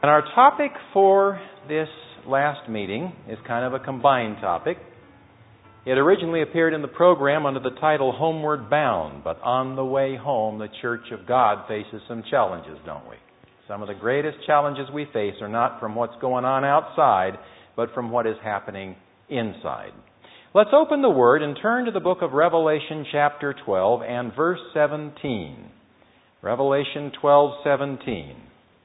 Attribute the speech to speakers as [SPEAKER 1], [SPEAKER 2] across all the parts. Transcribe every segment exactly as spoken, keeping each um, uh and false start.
[SPEAKER 1] And our topic for this last meeting is kind of a combined topic. It originally appeared in the program under the title Homeward Bound, but on the way home, the Church of God faces some challenges, don't we? Some of the greatest challenges we face are not from what's going on outside, but from what is happening inside. Let's open the Word and turn to the book of Revelation chapter twelve and verse seventeen. Revelation twelve seventeen.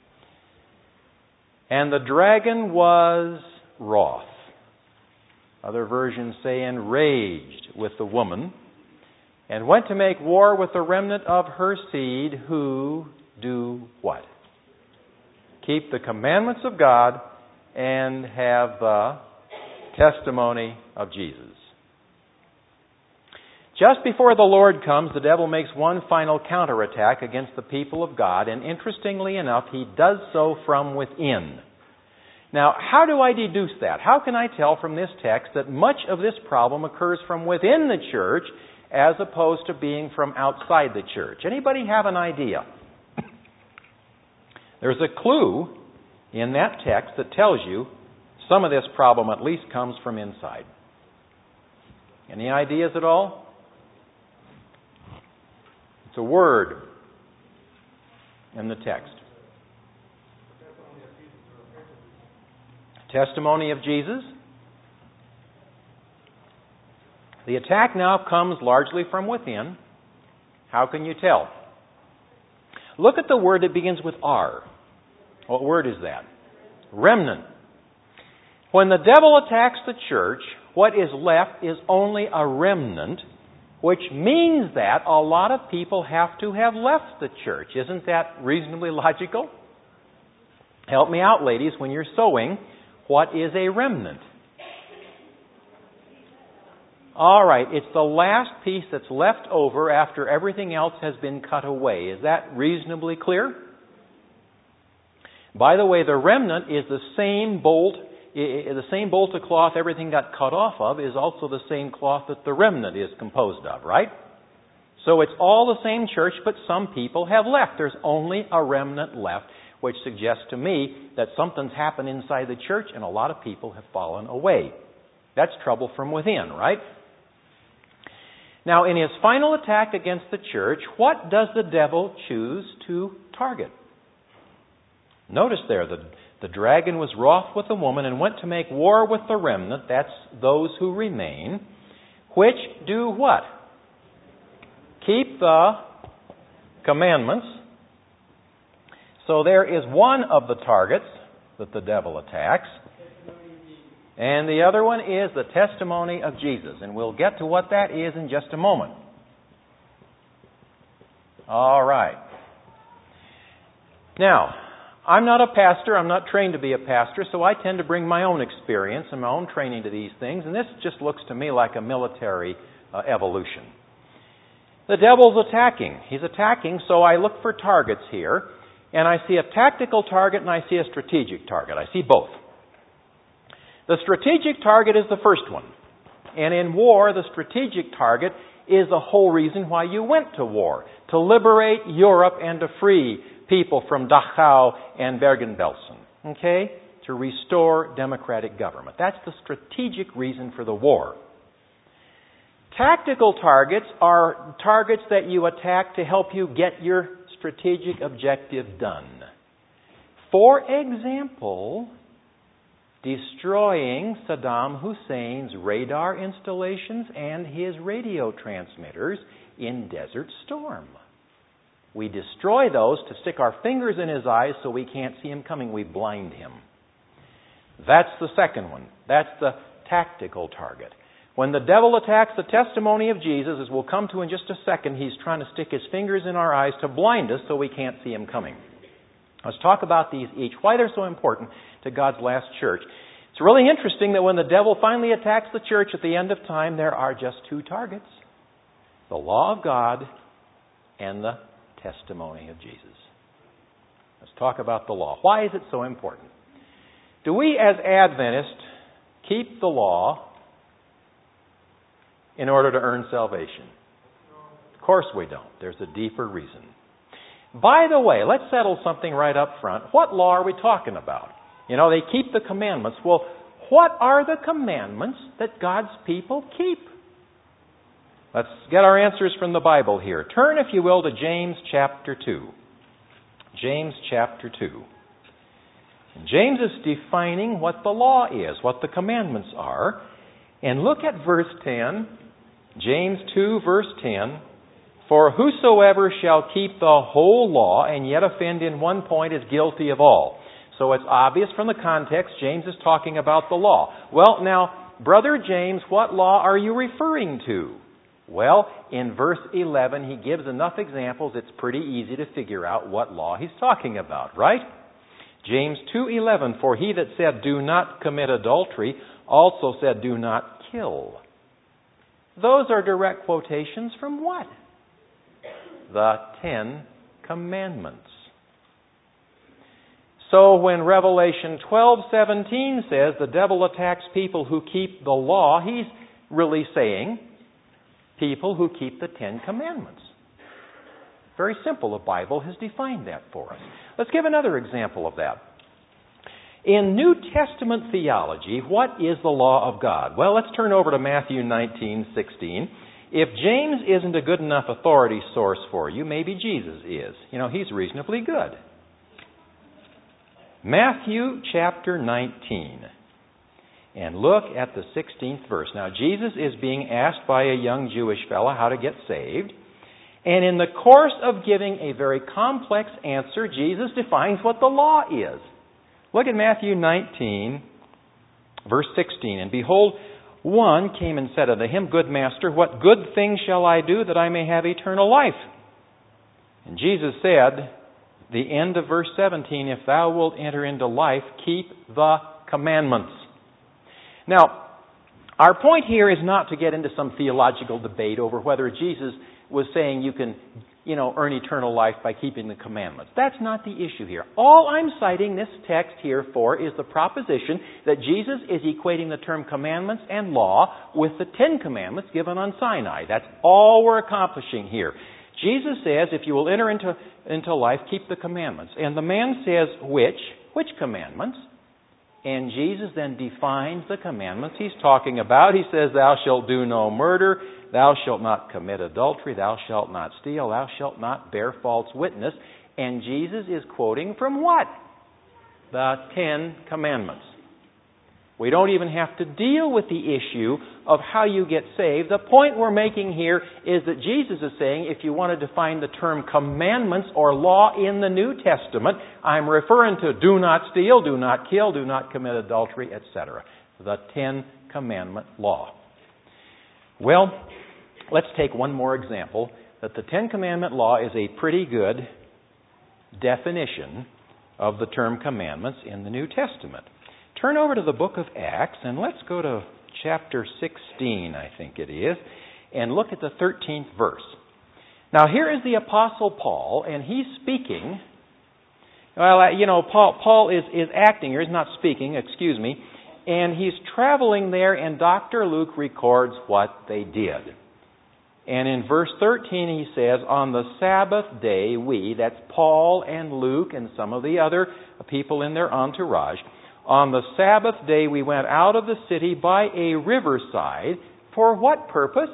[SPEAKER 1] And the dragon was wroth. Other versions say enraged with the woman, and went to make war with the remnant of her seed, who do what? Keep the commandments of God and have the testimony of Jesus. Just before the Lord comes, the devil makes one final counterattack against the people of God, and interestingly enough, he does so from within. Now, how do I deduce that? How can I tell from this text that much of this problem occurs from within the church as opposed to being from outside the church? Anybody have an idea? There's a clue in that text that tells you some of this problem at least comes from inside. Any ideas at all? It's a word in the text. Testimony of Jesus. The attack now comes largely from within. How can you tell? Look at the word that begins with R. What word is that? Remnant. When the devil attacks the church, what is left is only a remnant, which means that a lot of people have to have left the church. Isn't that reasonably logical? Help me out, ladies, when you're sewing. What is a remnant? All right, it's the last piece that's left over after everything else has been cut away. Is that reasonably clear? By the way, the remnant is the same bolt, the same bolt of cloth everything got cut off of is also the same cloth that the remnant is composed of, right? So it's all the same church, but some people have left. There's only a remnant left, which suggests to me that something's happened inside the church and a lot of people have fallen away. That's trouble from within, right? Now, in his final attack against the church, what does the devil choose to target? Notice there, the, the dragon was wroth with the woman and went to make war with the remnant, that's those who remain, which do what? Keep the commandments. So there is one of the targets that the devil attacks. And the other one is the testimony of Jesus. And we'll get to what that is in just a moment. All right. Now, I'm not a pastor. I'm not trained to be a pastor, so I tend to bring my own experience and my own training to these things. And this just looks to me like a military uh, evolution. The devil's attacking. He's attacking, so I look for targets here. And I see a tactical target and I see a strategic target. I see both. The strategic target is the first one. And in war, the strategic target is the whole reason why you went to war. To liberate Europe and to free people from Dachau and Bergen-Belsen. Okay? To restore democratic government. That's the strategic reason for the war. Tactical targets are targets that you attack to help you get your strategic objective done. For example, destroying Saddam Hussein's radar installations and his radio transmitters in Desert Storm. We destroy those to stick our fingers in his eyes so we can't see him coming. We blind him. That's the second one. That's the tactical target. When the devil attacks the testimony of Jesus, as we'll come to in just a second, he's trying to stick his fingers in our eyes to blind us so we can't see him coming. Let's talk about these each, why they're so important to God's last church. It's really interesting that when the devil finally attacks the church at the end of time, there are just two targets. The law of God and the testimony of Jesus. Let's talk about the law. Why is it so important? Do we as Adventists keep the law in order to earn salvation? Of course we don't. There's a deeper reason. By the way, let's settle something right up front. What law are we talking about? You know, they keep the commandments. Well, what are the commandments that God's people keep? Let's get our answers from the Bible here. Turn, if you will, to James chapter two. James chapter two. James is defining what the law is, what the commandments are. And look at verse ten. James two, verse ten. For whosoever shall keep the whole law and yet offend in one point is guilty of all. So it's obvious from the context, James is talking about the law. Well, now, Brother James, what law are you referring to? Well, in verse eleven, he gives enough examples, it's pretty easy to figure out what law he's talking about, right? James two eleven, for he that said, do not commit adultery, also said, do not kill. Those are direct quotations from what? The Ten Commandments. So when Revelation twelve seventeen says the devil attacks people who keep the law, he's really saying people who keep the Ten Commandments. Very simple. The Bible has defined that for us. Let's give another example of that. In New Testament theology, what is the law of God? Well, let's turn over to Matthew nineteen sixteen. If James isn't a good enough authority source for you, maybe Jesus is. You know, he's reasonably good. Matthew chapter nineteen. And look at the sixteenth verse. Now, Jesus is being asked by a young Jewish fellow how to get saved. And in the course of giving a very complex answer, Jesus defines what the law is. Look at Matthew nineteen, verse sixteen. And behold, one came and said unto him, Good master, what good thing shall I do that I may have eternal life? And Jesus said, the end of verse seventeen, if thou wilt enter into life, keep the commandments. Now, our point here is not to get into some theological debate over whether Jesus was saying you can, you know, earn eternal life by keeping the commandments. That's not the issue here. All I'm citing this text here for is the proposition that Jesus is equating the term commandments and law with the Ten Commandments given on Sinai. That's all we're accomplishing here. Jesus says, if you will enter into, into life, keep the commandments. And the man says, which? Which commandments? And Jesus then defines the commandments he's talking about. He says, thou shalt do no murder, thou shalt not commit adultery, thou shalt not steal, thou shalt not bear false witness. And Jesus is quoting from what? The Ten Commandments. We don't even have to deal with the issue of how you get saved. The point we're making here is that Jesus is saying, if you want to define the term commandments or law in the New Testament, I'm referring to do not steal, do not kill, do not commit adultery, et cetera. The Ten Commandment law. Well, let's take one more example, that the Ten Commandment law is a pretty good definition of the term commandments in the New Testament. Turn over to the book of Acts, and let's go to chapter sixteen, I think it is, and look at the thirteenth verse. Now, here is the Apostle Paul, and he's speaking. Well, you know, Paul, Paul is, is acting here. He's not speaking, excuse me. And he's traveling there, and Doctor Luke records what they did. And in verse thirteen, he says, on the Sabbath day, we, that's Paul and Luke and some of the other people in their entourage, on the Sabbath day we went out of the city by a riverside. For what purpose?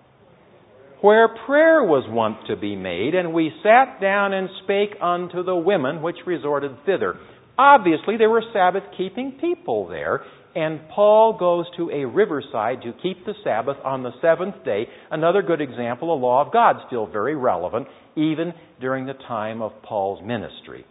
[SPEAKER 1] Where prayer was wont to be made, and we sat down and spake unto the women which resorted thither. Obviously, there were Sabbath-keeping people there, and Paul goes to a riverside to keep the Sabbath on the seventh day. Another good example, the law of God, still very relevant, even during the time of Paul's ministry.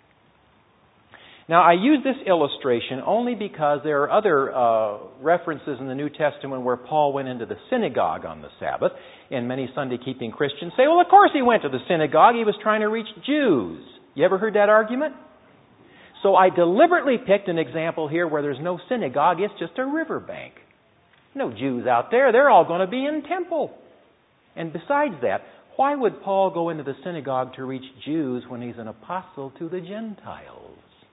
[SPEAKER 1] Now, I use this illustration only because there are other uh, references in the New Testament where Paul went into the synagogue on the Sabbath, and many Sunday-keeping Christians say, well, of course he went to the synagogue. He was trying to reach Jews. You ever heard that argument? So I deliberately picked an example here where there's no synagogue. It's just a riverbank. No Jews out there. They're all going to be in temple. And besides that, why would Paul go into the synagogue to reach Jews when he's an apostle to the Gentiles?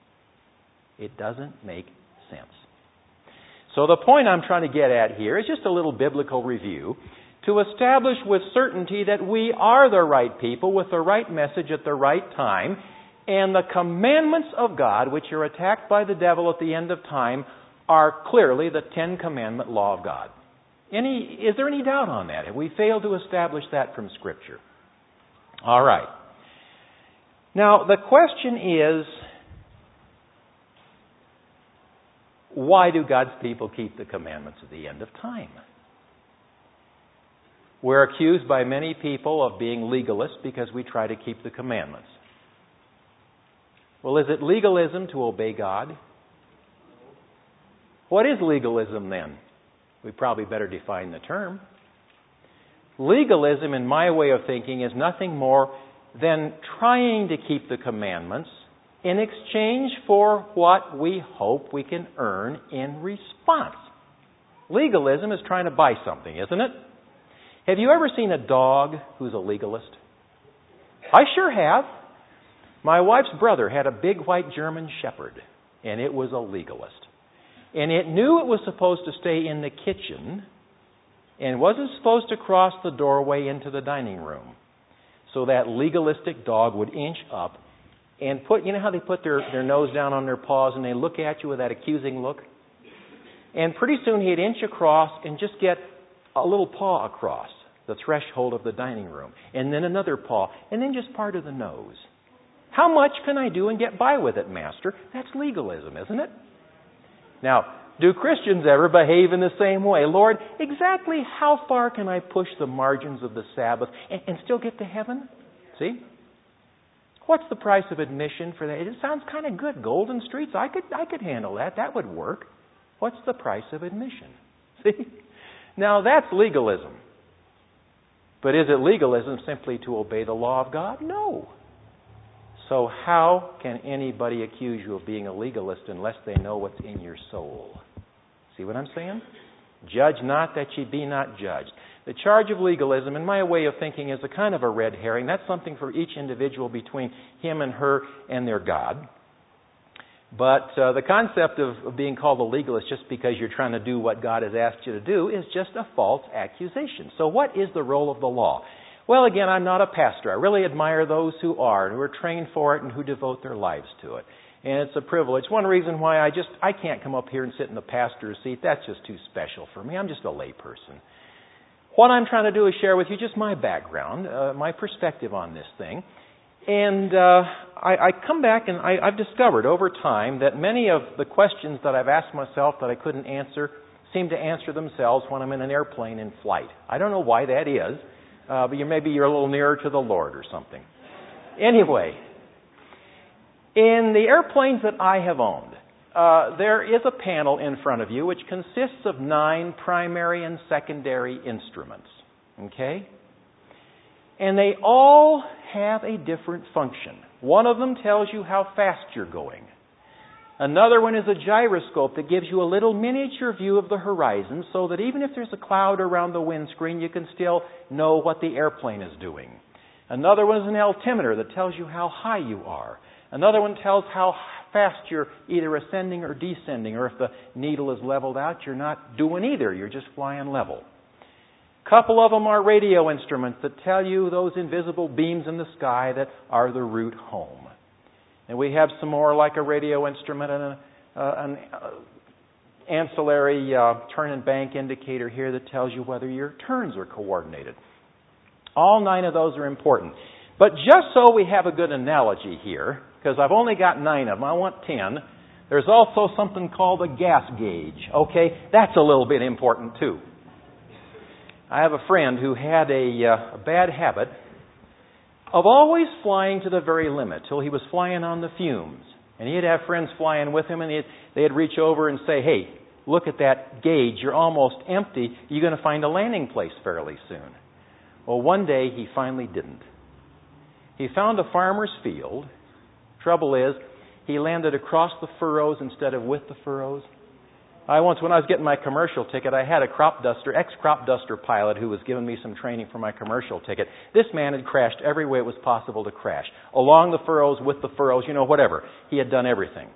[SPEAKER 1] It doesn't make sense. So the point I'm trying to get at here is just a little biblical review to establish with certainty that we are the right people with the right message at the right time, and the commandments of God, which are attacked by the devil at the end of time, are clearly the Ten Commandment law of God. Any, is there any doubt on that? Have we failed to establish that from Scripture? All right. Now, the question is, why do God's people keep the commandments at the end of time? We're accused by many people of being legalists because we try to keep the commandments. Well, is it legalism to obey God? What is legalism then? We probably better define the term. Legalism, in my way of thinking, is nothing more than trying to keep the commandments in exchange for what we hope we can earn in response. Legalism is trying to buy something, isn't it? Have you ever seen a dog who's a legalist? I sure have. My wife's brother had a big white German shepherd, and it was a legalist. And it knew it was supposed to stay in the kitchen and wasn't supposed to cross the doorway into the dining room. So that legalistic dog would inch up and put, you know how they put their, their nose down on their paws and they look at you with that accusing look? And pretty soon he'd inch across and just get a little paw across the threshold of the dining room. And then another paw. And then just part of the nose. How much can I do and get by with it, Master? That's legalism, isn't it? Now, do Christians ever behave in the same way? Lord, exactly how far can I push the margins of the Sabbath and, and still get to heaven? See? What's the price of admission for that? It sounds kind of good. Golden streets, I could I could handle that. That would work. What's the price of admission? See? Now, that's legalism. But is it legalism simply to obey the law of God? No. So how can anybody accuse you of being a legalist unless they know what's in your soul? See what I'm saying? Judge not that ye be not judged. The charge of legalism, in my way of thinking, is a kind of a red herring. That's something for each individual between him and her and their God. But uh, the concept of, of being called a legalist just because you're trying to do what God has asked you to do is just a false accusation. So what is the role of the law? Well, again, I'm not a pastor. I really admire those who are and who are trained for it and who devote their lives to it. And it's a privilege. One reason why I just I can't come up here and sit in the pastor's seat, that's just too special for me. I'm just a lay person. What I'm trying to do is share with you just my background, uh, my perspective on this thing. And uh, I, I come back and I, I've discovered over time that many of the questions that I've asked myself that I couldn't answer seem to answer themselves when I'm in an airplane in flight. I don't know why that is. Uh, but you, maybe you're a little nearer to the Lord or something. Anyway, in the airplanes that I have owned, uh, there is a panel in front of you which consists of nine primary and secondary instruments. Okay? And they all have a different function. One of them tells you how fast you're going. Another one is a gyroscope that gives you a little miniature view of the horizon so that even if there's a cloud around the windscreen, you can still know what the airplane is doing. Another one is an altimeter that tells you how high you are. Another one tells how fast you're either ascending or descending, or if the needle is leveled out, you're not doing either. You're just flying level. A couple of them are radio instruments that tell you those invisible beams in the sky that are the route home. And we have some more like a radio instrument and a, uh, an uh, ancillary uh, turn and bank indicator here that tells you whether your turns are coordinated. All nine of those are important. But just so we have a good analogy here, because I've only got nine of them, I want ten, there's also something called a gas gauge. Okay, that's a little bit important too. I have a friend who had a, uh, a bad habit of always flying to the very limit till he was flying on the fumes. And he'd have friends flying with him and they'd, they'd reach over and say, hey, look at that gauge. You're almost empty. You're going to find a landing place fairly soon. Well, one day he finally didn't. He found a farmer's field. Trouble is, he landed across the furrows instead of with the furrows. I once, when I was getting my commercial ticket, I had a crop duster, ex-crop duster pilot who was giving me some training for my commercial ticket. This man had crashed every way it was possible to crash. Along the furrows, with the furrows, you know, whatever. He had done everything.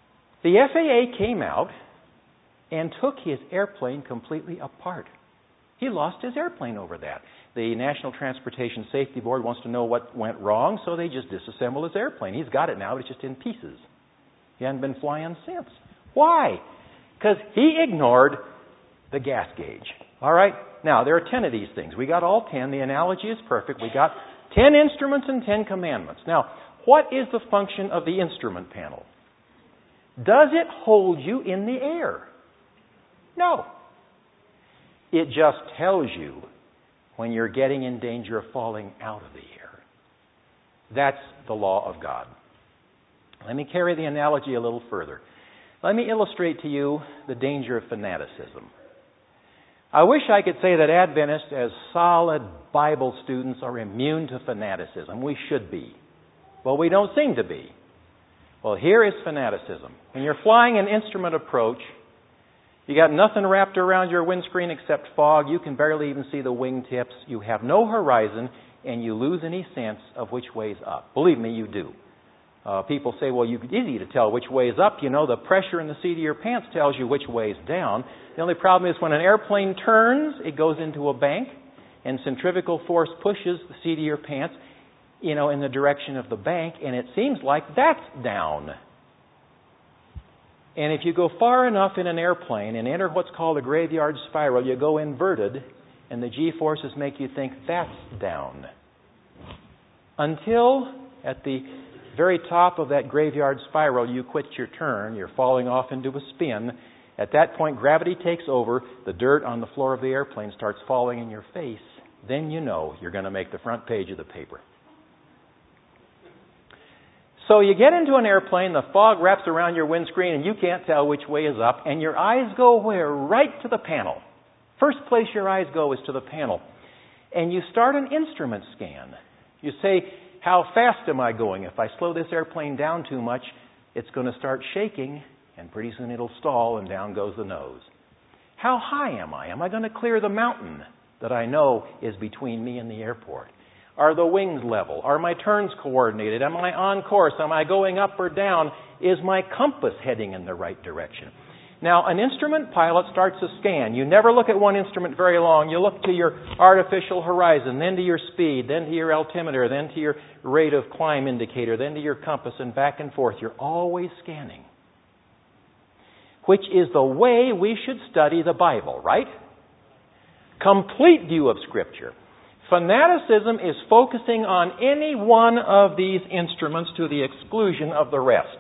[SPEAKER 1] The F A A came out and took his airplane completely apart. He lost his airplane over that. The National Transportation Safety Board wants to know what went wrong, so they just disassemble his airplane. He's got it now, but it's just in pieces. He hadn't been flying since. Why? Because he ignored the gas gauge. All right? Now, there are ten of these things. We got all ten. The analogy is perfect. We got ten instruments and ten commandments. Now, what is the function of the instrument panel? Does it hold you in the air? No. It just tells you when you're getting in danger of falling out of the air. That's the law of God. Let me carry the analogy a little further. Let me illustrate to you the danger of fanaticism. I wish I could say that Adventists, as solid Bible students, are immune to fanaticism. We should be. Well, we don't seem to be. Well, here is fanaticism. When you're flying an instrument approach, you got nothing wrapped around your windscreen except fog. You can barely even see the wingtips. You have no horizon, and you lose any sense of which way's up. Believe me, you do. Uh, people say, well, you, it's easy to tell which way is up. You know, the pressure in the seat of your pants tells you which way is down. The only problem is when an airplane turns, it goes into a bank, and centrifugal force pushes the seat of your pants, you know, in the direction of the bank, and it seems like that's down. And if you go far enough in an airplane and enter what's called a graveyard spiral, you go inverted, and the G-forces make you think that's down. Until at the very top of that graveyard spiral, you quit your turn, you're falling off into a spin. At that point, gravity takes over, the dirt on the floor of the airplane starts falling in your face. Then you know you're going to make the front page of the paper. So you get into an airplane, the fog wraps around your windscreen, and you can't tell which way is up, and your eyes go where? Right to the panel. First place your eyes go is to the panel. And you start an instrument scan. You say, how fast am I going? If I slow this airplane down too much, it's going to start shaking, and pretty soon it'll stall, and down goes the nose. How high am I? Am I going to clear the mountain that I know is between me and the airport? Are the wings level? Are my turns coordinated? Am I on course? Am I going up or down? Is my compass heading in the right direction? Now, an instrument pilot starts a scan. You never look at one instrument very long. You look to your artificial horizon, then to your speed, then to your altimeter, then to your rate of climb indicator, then to your compass, and back and forth. You're always scanning. Which is the way we should study the Bible, right? Complete view of Scripture. Fanaticism is focusing on any one of these instruments to the exclusion of the rest.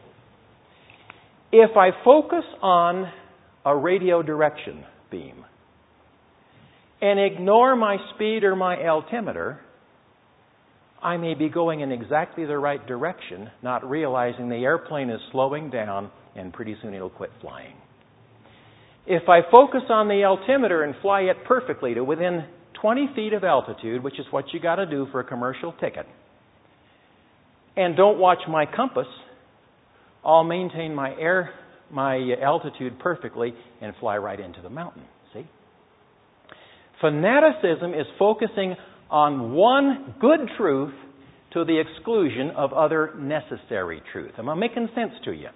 [SPEAKER 1] If I focus on a radio direction beam and ignore my speed or my altimeter, I may be going in exactly the right direction, not realizing the airplane is slowing down and pretty soon it'll quit flying. If I focus on the altimeter and fly it perfectly to within twenty feet of altitude, which is what you got to do for a commercial ticket, and don't watch my compass, I'll maintain my air, my altitude perfectly and fly right into the mountain. See? Fanaticism is focusing on one good truth to the exclusion of other necessary truth. Am I making sense to you?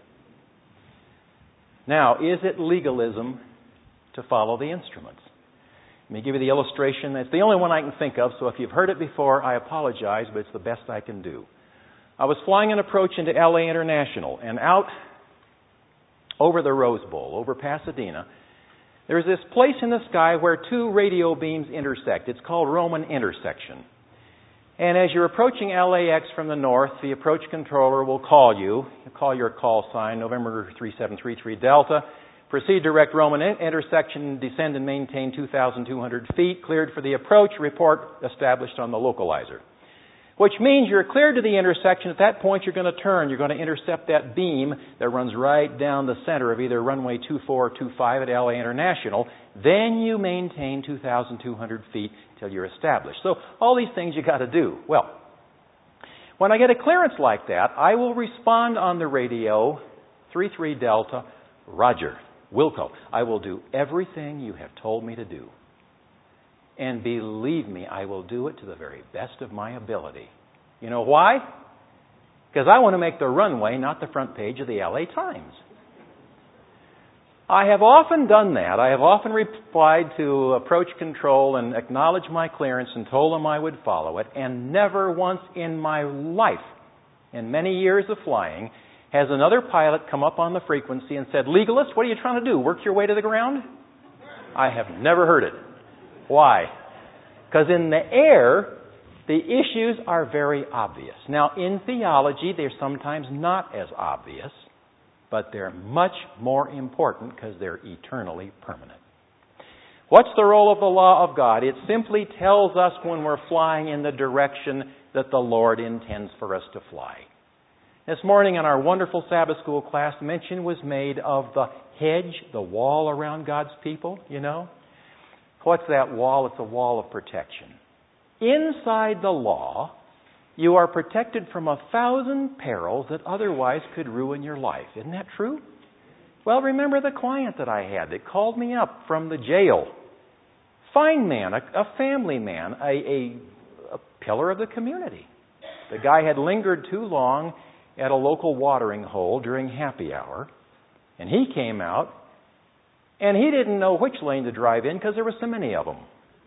[SPEAKER 1] Now, is it legalism to follow the instruments? Let me give you the illustration. It's the only one I can think of, so if you've heard it before, I apologize, but it's the best I can do. I was flying an approach into L A International, and out over the Rose Bowl, over Pasadena, there's this place in the sky where two radio beams intersect. It's called Roman intersection. And as you're approaching L A X from the north, the approach controller will call you. You'll call your call sign, November three seven three three Delta. Proceed direct Roman intersection, descend and maintain two thousand two hundred feet, cleared for the approach, report established on the localizer. Which means you're cleared to the intersection. At that point, you're going to turn. You're going to intercept that beam that runs right down the center of either runway two four or two five at L A International. Then you maintain two thousand two hundred feet till you're established. So all these things you got to do. Well, when I get a clearance like that, I will respond on the radio, three three Delta, Roger. Wilco, I will do everything you have told me to do. And believe me, I will do it to the very best of my ability. You know why? Because I want to make the runway, not the front page of the L A Times. I have often done that. I have often replied to approach control and acknowledged my clearance and told them I would follow it, and never once in my life, in many years of flying, has another pilot come up on the frequency and said, "Legalist, what are you trying to do? Work your way to the ground?" I have never heard it. Why? Because in the air, the issues are very obvious. Now, in theology, they're sometimes not as obvious, but they're much more important because they're eternally permanent. What's the role of the law of God? It simply tells us when we're flying in the direction that the Lord intends for us to fly. This morning in our wonderful Sabbath school class, mention was made of the hedge, the wall around God's people, you know. What's that wall? It's a wall of protection. Inside the law, you are protected from a thousand perils that otherwise could ruin your life. Isn't that true? Well, remember the client that I had that called me up from the jail. Fine man, a, a family man, a, a, a pillar of the community. The guy had lingered too long at a local watering hole during happy hour, and he came out, and he didn't know which lane to drive in because there were so many of them.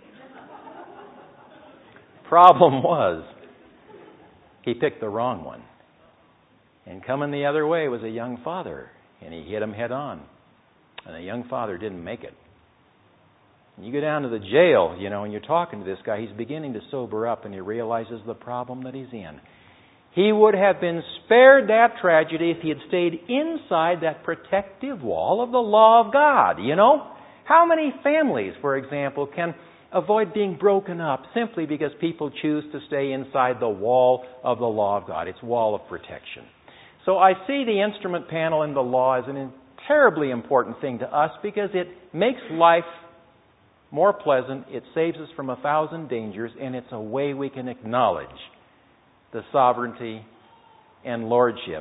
[SPEAKER 1] Problem was, he picked the wrong one. And coming the other way was a young father, and he hit him head on. And the young father didn't make it. And you go down to the jail, you know, and you're talking to this guy, he's beginning to sober up, and he realizes the problem that he's in. He would have been spared that tragedy if he had stayed inside that protective wall of the law of God, you know? How many families, for example, can avoid being broken up simply because people choose to stay inside the wall of the law of God, its wall of protection? So I see the instrument panel in the law as an terribly important thing to us because it makes life more pleasant, it saves us from a thousand dangers, and it's a way we can acknowledge the sovereignty and lordship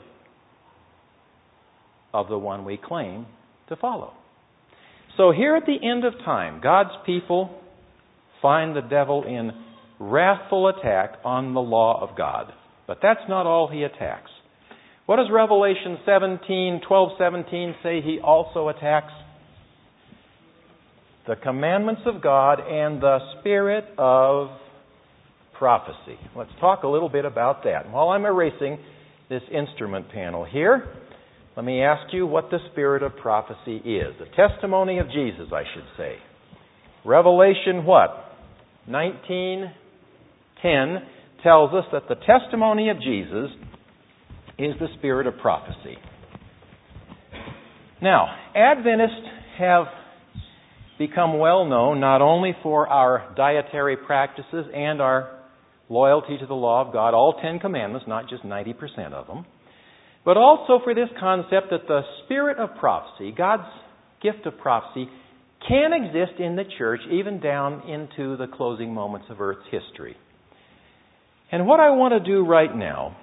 [SPEAKER 1] of the one we claim to follow. So here at the end of time, God's people find the devil in wrathful attack on the law of God. But that's not all he attacks. What does Revelation seventeen, twelve, seventeen say he also attacks? The commandments of God and the spirit of prophecy. Let's talk a little bit about that. While I'm erasing this instrument panel here, let me ask you what the spirit of prophecy is. The testimony of Jesus, I should say. Revelation what? nineteen ten tells us that the testimony of Jesus is the spirit of prophecy. Now, Adventists have become well known not only for our dietary practices and our loyalty to the law of God, all Ten Commandments, not just ninety percent of them, but also for this concept that the spirit of prophecy, God's gift of prophecy, can exist in the church even down into the closing moments of Earth's history. And what I want to do right now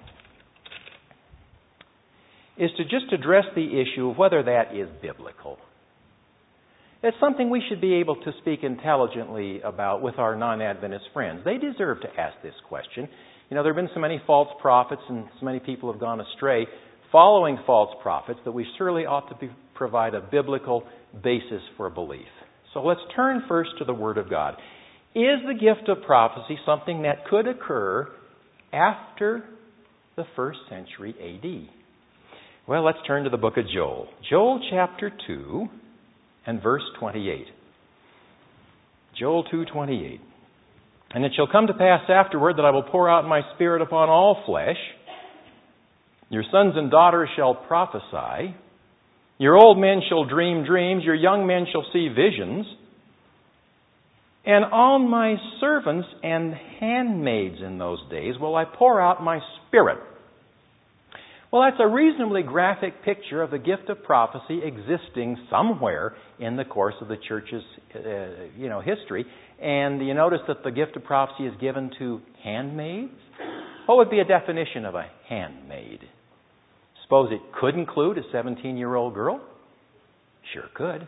[SPEAKER 1] is to just address the issue of whether that is biblical. It's something we should be able to speak intelligently about with our non-Adventist friends. They deserve to ask this question. You know, there have been so many false prophets and so many people have gone astray following false prophets that we surely ought to be, provide a biblical basis for belief. So let's turn first to the Word of God. Is the gift of prophecy something that could occur after the first century A D? Well, let's turn to the book of Joel. Joel chapter two and verse twenty-eight. Joel two twenty-eight. And it shall come to pass afterward that I will pour out my spirit upon all flesh. Your sons and daughters shall prophesy. Your old men shall dream dreams. Your young men shall see visions. And on my servants and handmaids in those days will I pour out my spirit. Well, that's a reasonably graphic picture of the gift of prophecy existing somewhere in the course of the church's, uh, you know, history. And you notice that the gift of prophecy is given to handmaids. What would be a definition of a handmaid? Suppose it could include a seventeen-year-old girl? Sure could.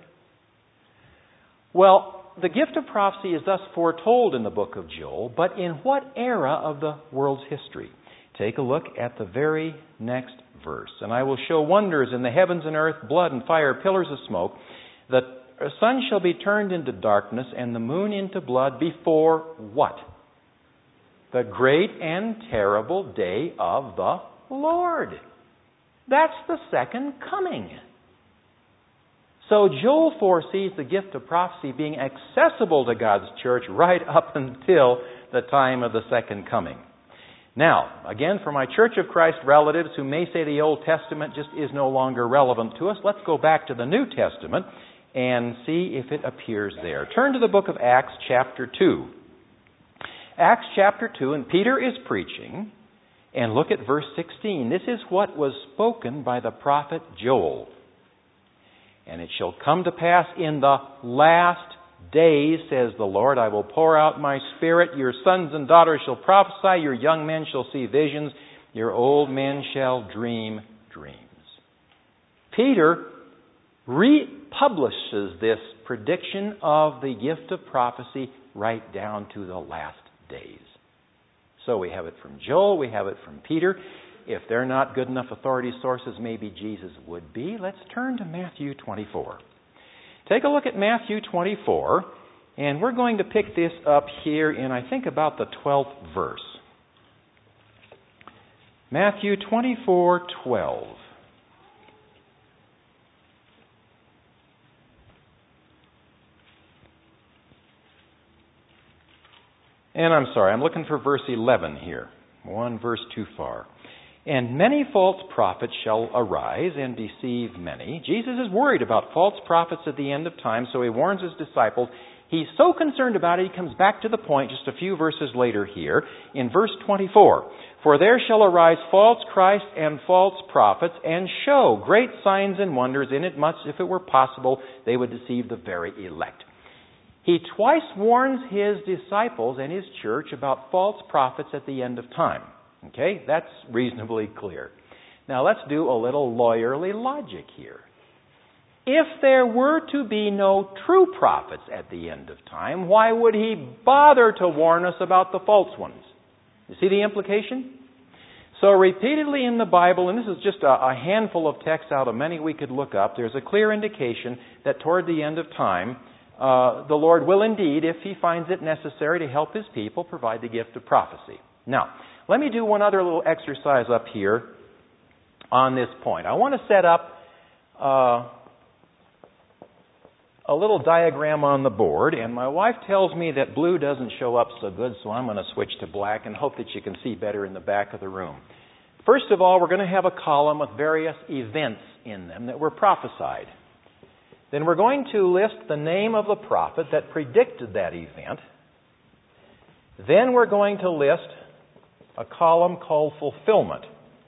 [SPEAKER 1] Well, the gift of prophecy is thus foretold in the book of Joel, but in what era of the world's history? Take a look at the very next verse. And I will show wonders in the heavens and earth, blood and fire, pillars of smoke. The sun shall be turned into darkness and the moon into blood before what? The great and terrible day of the Lord. That's the second coming. So Joel foresees the gift of prophecy being accessible to God's church right up until the time of the second coming. Now, again, for my Church of Christ relatives who may say the Old Testament just is no longer relevant to us, let's go back to the New Testament and see if it appears there. Turn to the book of Acts chapter two. Acts chapter two, and Peter is preaching, and look at verse sixteen. This is what was spoken by the prophet Joel. And it shall come to pass in the last days, says the Lord, I will pour out my Spirit. Your sons and daughters shall prophesy. Your young men shall see visions. Your old men shall dream dreams. Peter republishes this prediction of the gift of prophecy right down to the last days. So we have it from Joel, we have it from Peter. If they're not good enough authority sources, maybe Jesus would be. Let's turn to Matthew twenty-four. Take a look at Matthew twenty-four, and we're going to pick this up here in, I think, about the twelfth verse. Matthew twenty-four twelve. And I'm sorry, I'm looking for verse eleven here. One verse too far. And many false prophets shall arise and deceive many. Jesus is worried about false prophets at the end of time, so he warns his disciples. He's so concerned about it, he comes back to the point just a few verses later here in verse twenty-four. For there shall arise false Christs and false prophets, and show great signs and wonders, inasmuch if it were possible they would deceive the very elect. He twice warns his disciples and his church about false prophets at the end of time. Okay, that's reasonably clear. Now let's do a little lawyerly logic here. If there were to be no true prophets at the end of time, why would he bother to warn us about the false ones? You see the implication? So repeatedly in the Bible, and this is just a, a handful of texts out of many we could look up, there's a clear indication that toward the end of time, uh, the Lord will indeed, if he finds it necessary to help his people, provide the gift of prophecy. Now, let me do one other little exercise up here on this point. I want to set up uh, a little diagram on the board, and my wife tells me that blue doesn't show up so good, so I'm going to switch to black and hope that you can see better in the back of the room. First of all, we're going to have a column with various events in them that were prophesied. Then we're going to list the name of the prophet that predicted that event. Then we're going to list a column called fulfillment.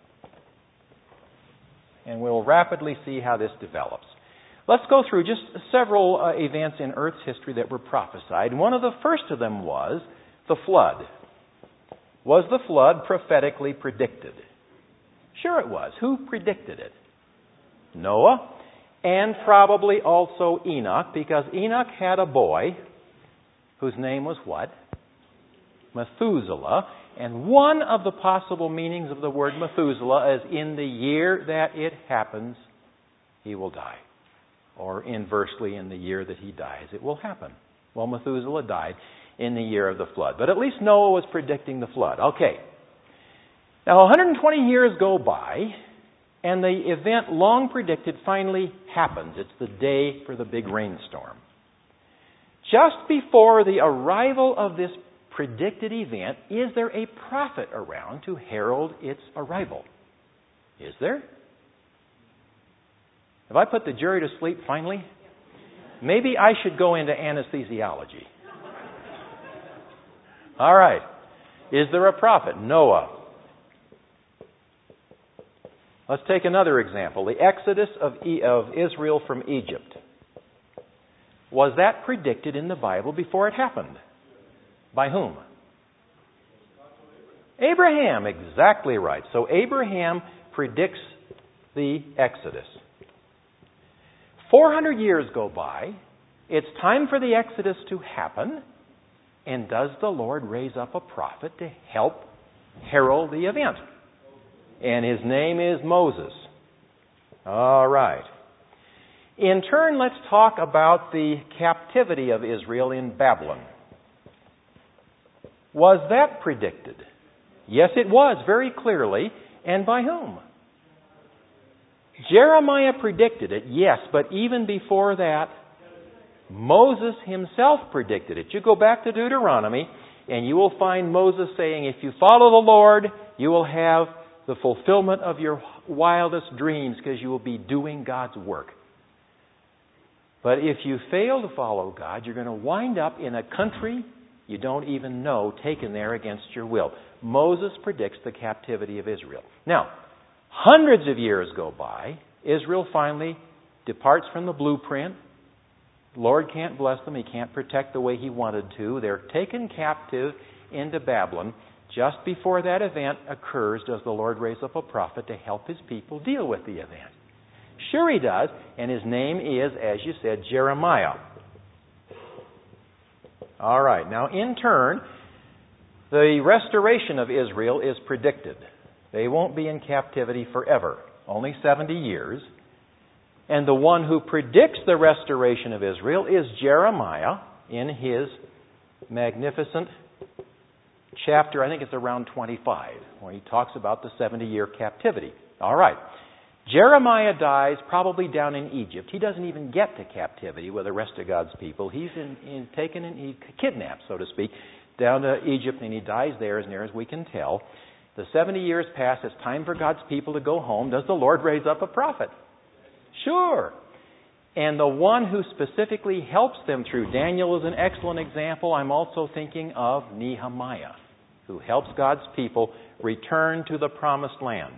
[SPEAKER 1] And we'll rapidly see how this develops. Let's go through just several uh, events in Earth's history that were prophesied. One of the first of them was the flood. Was the flood prophetically predicted? Sure it was. Who predicted it? Noah, and probably also Enoch, because Enoch had a boy whose name was what? Methuselah. And one of the possible meanings of the word Methuselah is in the year that it happens, he will die. Or inversely, in the year that he dies, it will happen. Well, Methuselah died in the year of the flood. But at least Noah was predicting the flood. Okay. Now, one hundred twenty years go by, and the event long predicted finally happens. It's the day for the big rainstorm. Just before the arrival of this predicted event, is there a prophet around to herald its arrival? Is there? Have I put the jury to sleep finally? Maybe I should go into anesthesiology. All right. Is there a prophet? Noah. Let's take another example. The exodus of, e- of Israel from Egypt. Was that predicted in the Bible before it happened? By whom? Abraham, exactly right. So Abraham predicts the Exodus. four hundred years go by. It's time for the Exodus to happen. And does the Lord raise up a prophet to help herald the event? And his name is Moses. All right. In turn, let's talk about the captivity of Israel in Babylon. Was that predicted? Yes, it was, very clearly. And by whom? Jeremiah predicted it, yes, but even before that, Moses himself predicted it. You go back to Deuteronomy, and you will find Moses saying, if you follow the Lord, you will have the fulfillment of your wildest dreams because you will be doing God's work. But if you fail to follow God, you're going to wind up in a country you don't even know, taken there against your will. Moses predicts the captivity of Israel. Now, hundreds of years go by. Israel finally departs from the blueprint. The Lord can't bless them. He can't protect the way He wanted to. They're taken captive into Babylon. Just before that event occurs, does the Lord raise up a prophet to help His people deal with the event? Sure He does, and his name is, as you said, Jeremiah. All right, now in turn, the restoration of Israel is predicted. They won't be in captivity forever, only seventy years. And the one who predicts the restoration of Israel is Jeremiah in his magnificent chapter, I think it's around twenty-five, where he talks about the seventy-year captivity. All right. Jeremiah dies probably down in Egypt. He doesn't even get to captivity with the rest of God's people. He's in, in, taken and he kidnapped, so to speak, down to Egypt, and he dies there as near as we can tell. The seventy years pass. It's time for God's people to go home. Does the Lord raise up a prophet? Sure. And the one who specifically helps them through, Daniel is an excellent example. I'm also thinking of Nehemiah, who helps God's people return to the promised land.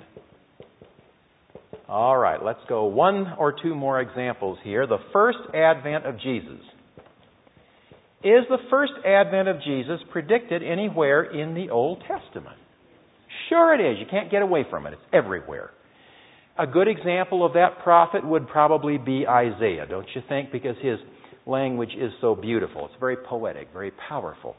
[SPEAKER 1] All right, let's go one or two more examples here. The first advent of Jesus. Is the first advent of Jesus predicted anywhere in the Old Testament? Sure it is. You can't get away from it. It's everywhere. A good example of that prophet would probably be Isaiah, don't you think? Because his language is so beautiful. It's very poetic, very powerful.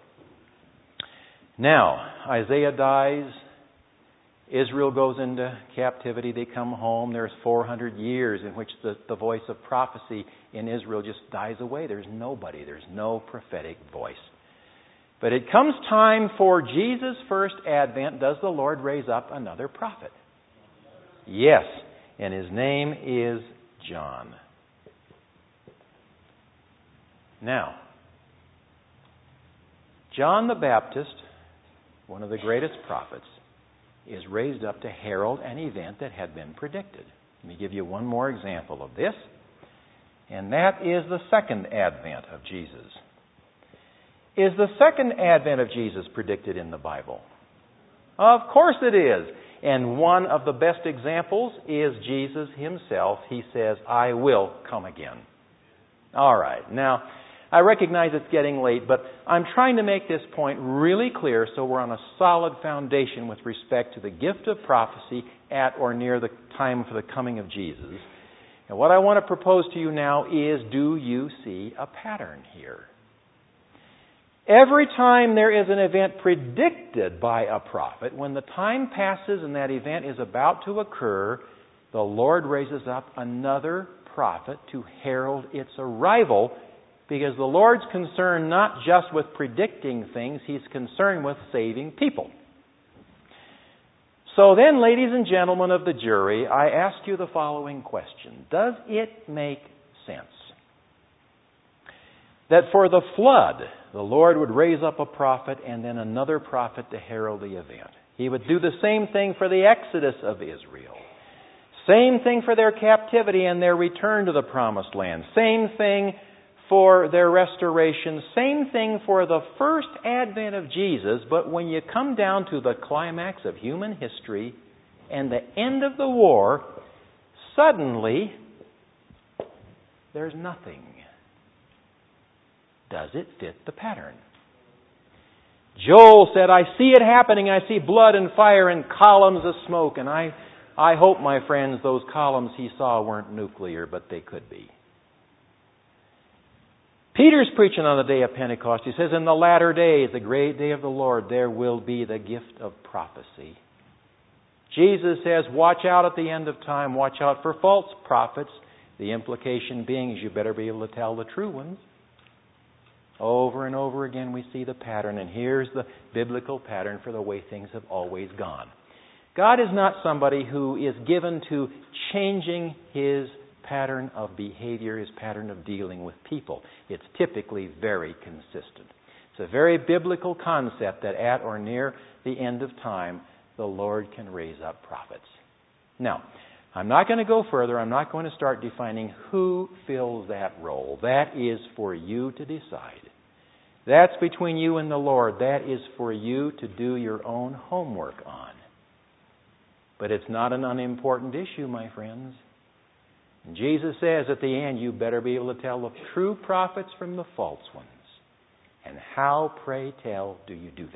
[SPEAKER 1] Now, Isaiah dies. Israel goes into captivity. They come home. There's four hundred years in which the, the voice of prophecy in Israel just dies away. There's nobody. There's no prophetic voice. But it comes time for Jesus' first advent. Does the Lord raise up another prophet? Yes. And his name is John. Now, John the Baptist, one of the greatest prophets, is raised up to herald an event that had been predicted. Let me give you one more example of this, and that is the second advent of Jesus. Is the second advent of Jesus predicted in the Bible? Of course it is. And one of the best examples is Jesus himself. He says, I will come again. All right. Now, I recognize it's getting late, but I'm trying to make this point really clear so we're on a solid foundation with respect to the gift of prophecy at or near the time for the coming of Jesus. And what I want to propose to you now is, do you see a pattern here? Every time there is an event predicted by a prophet, when the time passes and that event is about to occur, the Lord raises up another prophet to herald its arrival, because the Lord's concerned not just with predicting things, He's concerned with saving people. So then, ladies and gentlemen of the jury, I ask you the following question. Does it make sense that for the flood, the Lord would raise up a prophet and then another prophet to herald the event? He would do the same thing for the exodus of Israel. Same thing for their captivity and their return to the promised land. Same thing for their restoration. Same thing for the first advent of Jesus. But when you come down to the climax of human history and the end of the war, suddenly there's nothing. Does it fit the pattern? Joel said, I see it happening. I see blood and fire and columns of smoke. And I, I hope, my friends, those columns he saw weren't nuclear, but they could be. Peter's preaching on the day of Pentecost. He says, in the latter days, the great day of the Lord, there will be the gift of prophecy. Jesus says, watch out at the end of time. Watch out for false prophets. The implication being is you better be able to tell the true ones. Over and over again we see the pattern, and here's the biblical pattern for the way things have always gone. God is not somebody who is given to changing His pattern of behavior, His pattern of dealing with people. It's typically very consistent. It's a very biblical concept that at or near the end of time, the Lord can raise up prophets. Now, I'm not going to go further. I'm not going to start defining who fills that role. That is for you to decide. That's between you and the Lord. That is for you to do your own homework on. But it's not an unimportant issue, my friends. And Jesus says at the end, you better be able to tell the true prophets from the false ones. And how, pray tell, do you do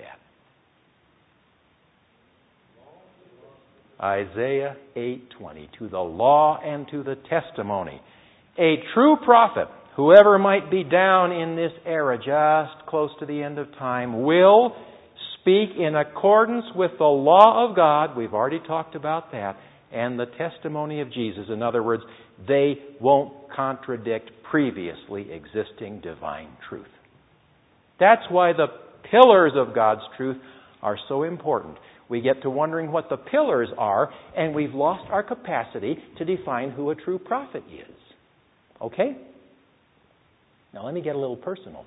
[SPEAKER 1] that? Isaiah eight twenty, to the law and to the testimony. A true prophet, whoever might be down in this era, just close to the end of time, will speak in accordance with the law of God. We've already talked about that. And the testimony of Jesus. In other words, they won't contradict previously existing divine truth. That's why the pillars of God's truth are so important. We get to wondering what the pillars are, and we've lost our capacity to define who a true prophet is. Okay? Now let me get a little personal.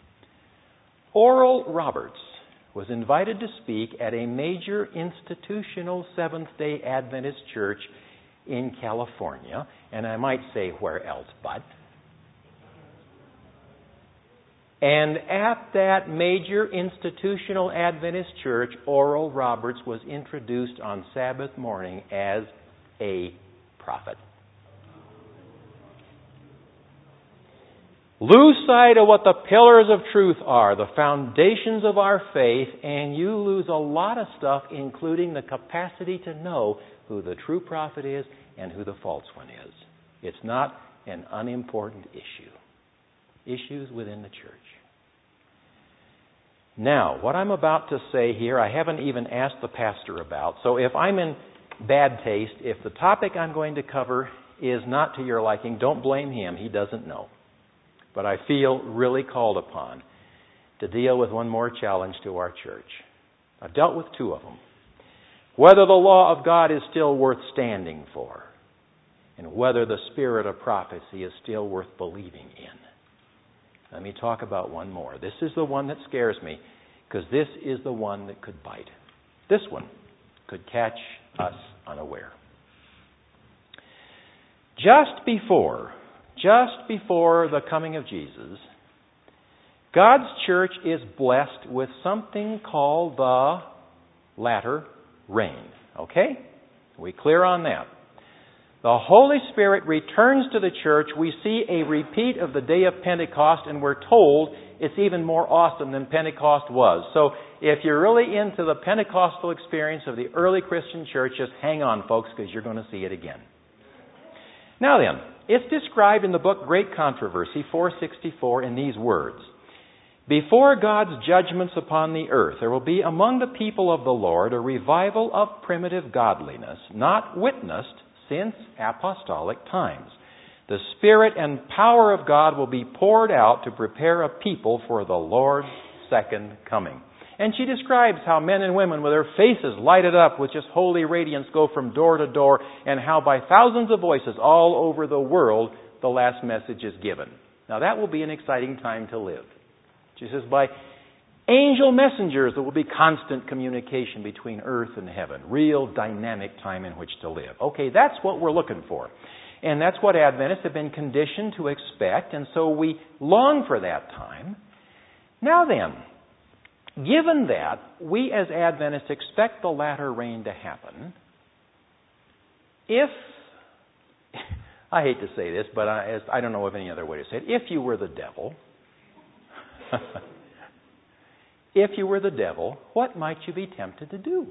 [SPEAKER 1] Oral Roberts was invited to speak at a major institutional Seventh-day Adventist church in California, and I might say where else but. And at that major institutional Adventist church, Oral Roberts was introduced on Sabbath morning as a prophet. Lose sight of what the pillars of truth are, the foundations of our faith, and you lose a lot of stuff, including the capacity to know who the true prophet is and who the false one is. It's not an unimportant issue. Issues within the church. Now, what I'm about to say here, I haven't even asked the pastor about. So if I'm in bad taste, if the topic I'm going to cover is not to your liking, don't blame him. He doesn't know. But I feel really called upon to deal with one more challenge to our church. I've dealt with two of them. Whether the law of God is still worth standing for, and whether the spirit of prophecy is still worth believing in. Let me talk about one more. This is the one that scares me, because this is the one that could bite. This one could catch us unaware. Just before, just before the coming of Jesus, God's church is blessed with something called the latter rain. Okay? Are we clear on that? The Holy Spirit returns to the church. We see a repeat of the day of Pentecost, and we're told it's even more awesome than Pentecost was. So if you're really into the Pentecostal experience of the early Christian church, just hang on, folks, because you're going to see it again. Now then, it's described in the book Great Controversy, four sixty-four, in these words. Before God's judgments upon the earth, there will be among the people of the Lord a revival of primitive godliness, not witnessed since apostolic times. The Spirit and power of God will be poured out to prepare a people for the Lord's second coming. And she describes how men and women with their faces lighted up with just holy radiance go from door to door, and how by thousands of voices all over the world the last message is given. Now that will be an exciting time to live. She says by angel messengers there will be constant communication between earth and heaven. Real dynamic time in which to live. Okay, that's what we're looking for. And that's what Adventists have been conditioned to expect, and so we long for that time. Now then, given that we as Adventists expect the latter rain to happen, if, I hate to say this, but I, I don't know of any other way to say it, if you were the devil, if you were the devil, what might you be tempted to do?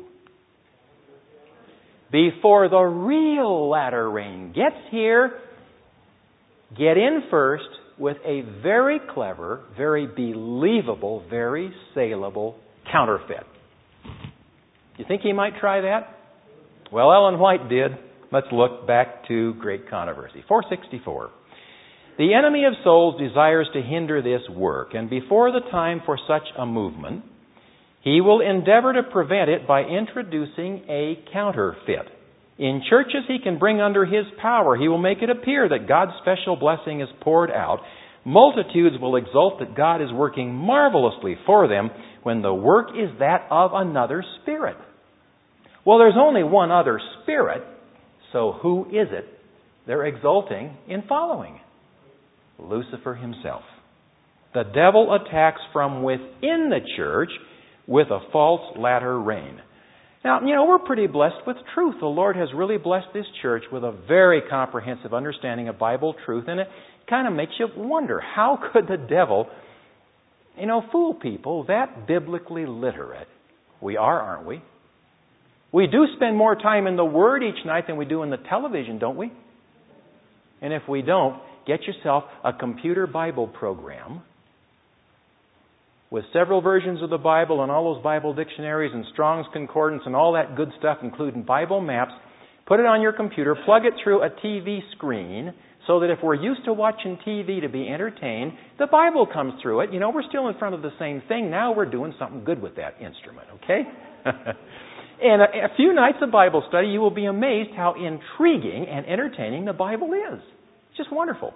[SPEAKER 1] Before the real latter rain gets here, get in first with a very clever, very believable, very saleable counterfeit. You think he might try that? Well, Ellen White did. Let's look back to great controversy. four sixty-four. The enemy of souls desires to hinder this work, and before the time for such a movement, he will endeavor to prevent it by introducing a counterfeit. In churches he can bring under his power. He will make it appear that God's special blessing is poured out. Multitudes will exult that God is working marvelously for them when the work is that of another spirit. Well, there's only one other spirit, so who is it they're exulting in following? Lucifer himself. The devil attacks from within the church with a false latter rain. Now, you know, we're pretty blessed with truth. The Lord has really blessed this church with a very comprehensive understanding of Bible truth, and it kind of makes you wonder, how could the devil, you know, fool people that biblically literate? We are, aren't we? We do spend more time in the Word each night than we do in the television, don't we? And if we don't, get yourself a computer Bible program with several versions of the Bible and all those Bible dictionaries and Strong's Concordance and all that good stuff, including Bible maps. Put it on your computer, plug it through a T V screen so that if we're used to watching T V to be entertained, the Bible comes through it. You know, we're still in front of the same thing. Now we're doing something good with that instrument, okay? In a, a few nights of Bible study, you will be amazed how intriguing and entertaining the Bible is. It's just wonderful.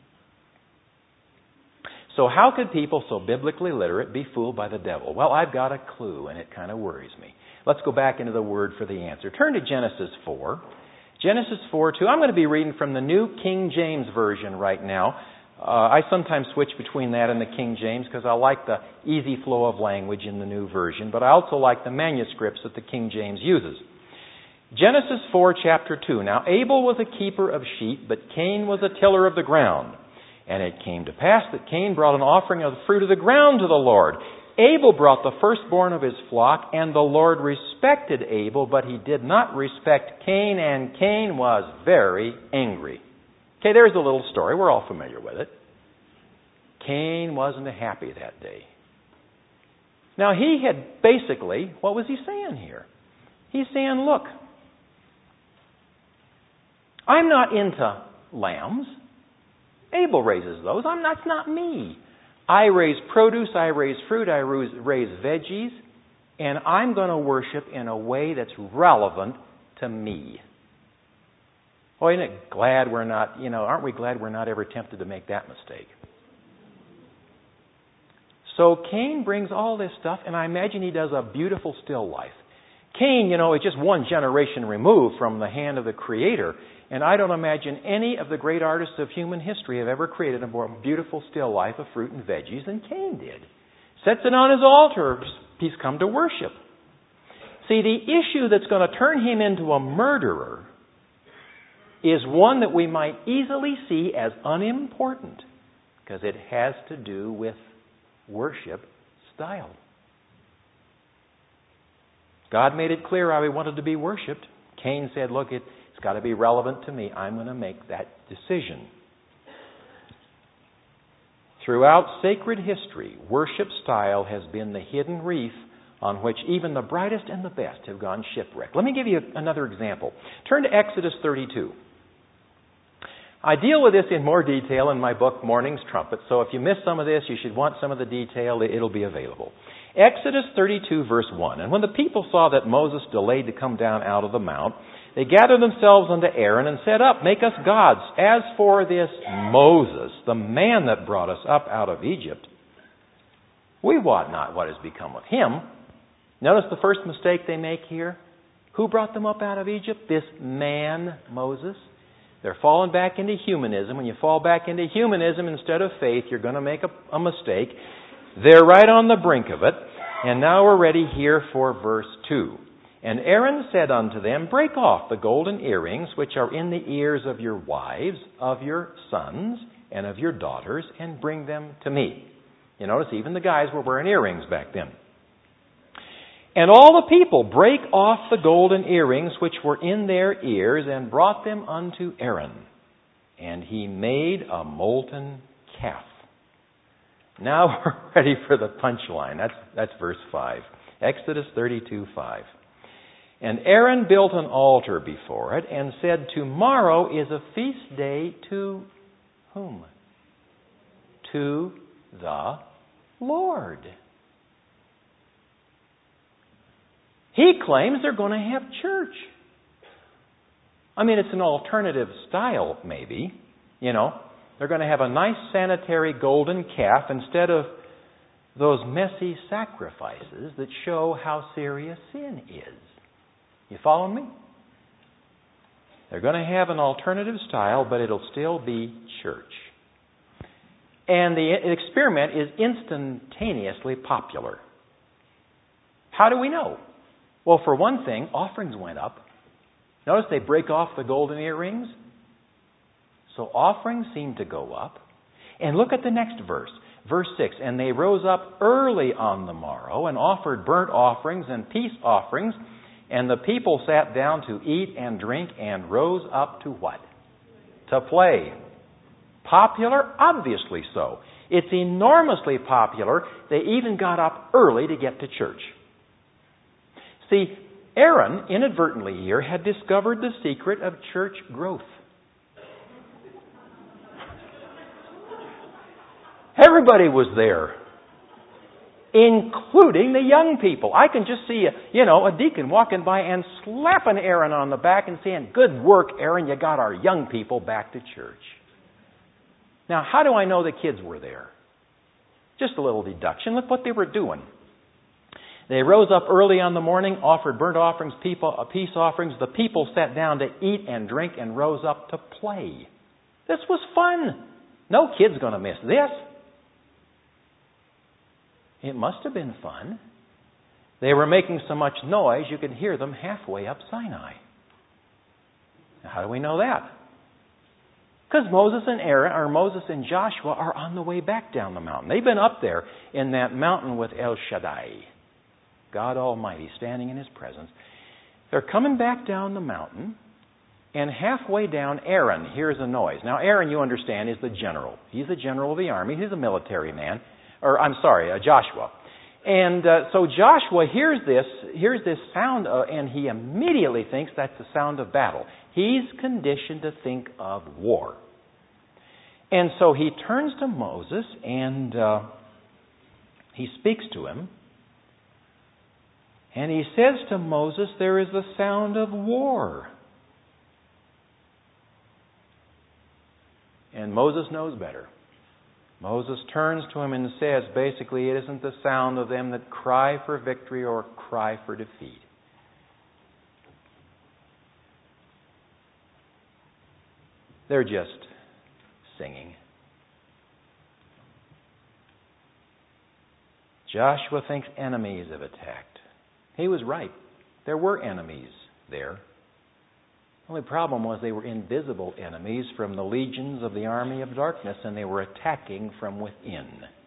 [SPEAKER 1] So how could people so biblically literate be fooled by the devil? Well, I've got a clue, and it kind of worries me. Let's go back into the Word for the answer. Turn to Genesis four. Genesis four two. I'm going to be reading from the New King James Version right now. Uh, I sometimes switch between that and the King James because I like the easy flow of language in the new version, but I also like the manuscripts that the King James uses. Genesis four, chapter two. Now Abel was a keeper of sheep, but Cain was a tiller of the ground. And it came to pass that Cain brought an offering of the fruit of the ground to the Lord. Abel brought the firstborn of his flock, and the Lord respected Abel, but he did not respect Cain, and Cain was very angry. Okay, there's a little story. We're all familiar with it. Cain wasn't happy that day. Now, he had basically, what was he saying here? He's saying, look, I'm not into lambs. Abel raises those. I'm, that's not me. I raise produce, I raise fruit, I raise, raise veggies, and I'm going to worship in a way that's relevant to me. Oh, isn't it glad we're not, you know, aren't we glad we're not ever tempted to make that mistake? So Cain brings all this stuff, and I imagine he does a beautiful still life. Cain, you know, is just one generation removed from the hand of the Creator. And I don't imagine any of the great artists of human history have ever created a more beautiful still life of fruit and veggies than Cain did. Sets it on his altar. He's come to worship. See, the issue that's going to turn him into a murderer is one that we might easily see as unimportant because it has to do with worship style. God made it clear how He wanted to be worshipped. Cain said, look, it's got to be relevant to me. I'm going to make that decision. Throughout sacred history, worship style has been the hidden reef on which even the brightest and the best have gone shipwrecked. Let me give you another example. Turn to Exodus thirty-two. I deal with this in more detail in my book, Morning's Trumpet, so if you miss some of this, you should want some of the detail. It'll be available. Exodus thirty-two, verse one. And when the people saw that Moses delayed to come down out of the mount, they gathered themselves unto Aaron and said, Up, make us gods. As for this Moses, the man that brought us up out of Egypt, we wot not what has become of him. Notice the first mistake they make here. Who brought them up out of Egypt? This man, Moses. They're falling back into humanism. When you fall back into humanism instead of faith, you're going to make a, a mistake. They're right on the brink of it. And now we're ready here for verse two. And Aaron said unto them, Break off the golden earrings which are in the ears of your wives, of your sons, and of your daughters, and bring them to me. You notice even the guys were wearing earrings back then. And all the people brake off the golden earrings which were in their ears, and brought them unto Aaron. And he made a molten calf. Now we're ready for the punchline. That's, that's verse five. Exodus thirty-two, five. And Aaron built an altar before it and said, tomorrow is a feast day to whom? To the Lord. He claims they're going to have church. I mean, it's an alternative style, maybe. You know, they're going to have a nice sanitary golden calf instead of those messy sacrifices that show how serious sin is. You follow me? They're going to have an alternative style, but it'll still be church. And the experiment is instantaneously popular. How do we know? Well, for one thing, offerings went up. Notice they break off the golden earrings. So offerings seem to go up. And look at the next verse. Verse six, and they rose up early on the morrow and offered burnt offerings and peace offerings. And the people sat down to eat and drink and rose up to what? To play. Popular? Obviously so. It's enormously popular. They even got up early to get to church. See, Aaron, inadvertently here, had discovered the secret of church growth. Everybody was there, including the young people. I can just see, a, you know, a deacon walking by and slapping Aaron on the back and saying, good work, Aaron, you got our young people back to church. Now, how do I know the kids were there? Just a little deduction. Look what they were doing. They rose up early on the morning, offered burnt offerings, people, peace offerings. The people sat down to eat and drink and rose up to play. This was fun. No kid's going to miss this. It must have been fun. They were making so much noise you could hear them halfway up Sinai. Now, how do we know that? Because Moses and Aaron, or Moses and Joshua, are on the way back down the mountain. They've been up there in that mountain with El Shaddai, God Almighty, standing in His presence. They're coming back down the mountain, and halfway down, Aaron hears a noise. Now, Aaron, you understand, is the general. He's the general of the army. He's a military man. Or, I'm sorry, uh, Joshua. And uh, so Joshua hears this, hears this sound, uh, and he immediately thinks that's the sound of battle. He's conditioned to think of war. And so he turns to Moses, and uh, he speaks to him. And he says to Moses, there is the sound of war. And Moses knows better. Moses turns to him and says, basically, it isn't the sound of them that cry for victory or cry for defeat. They're just singing. Joshua thinks enemies have attacked. He was right. There were enemies there. The only problem was they were invisible enemies from the legions of the army of darkness, and they were attacking from within.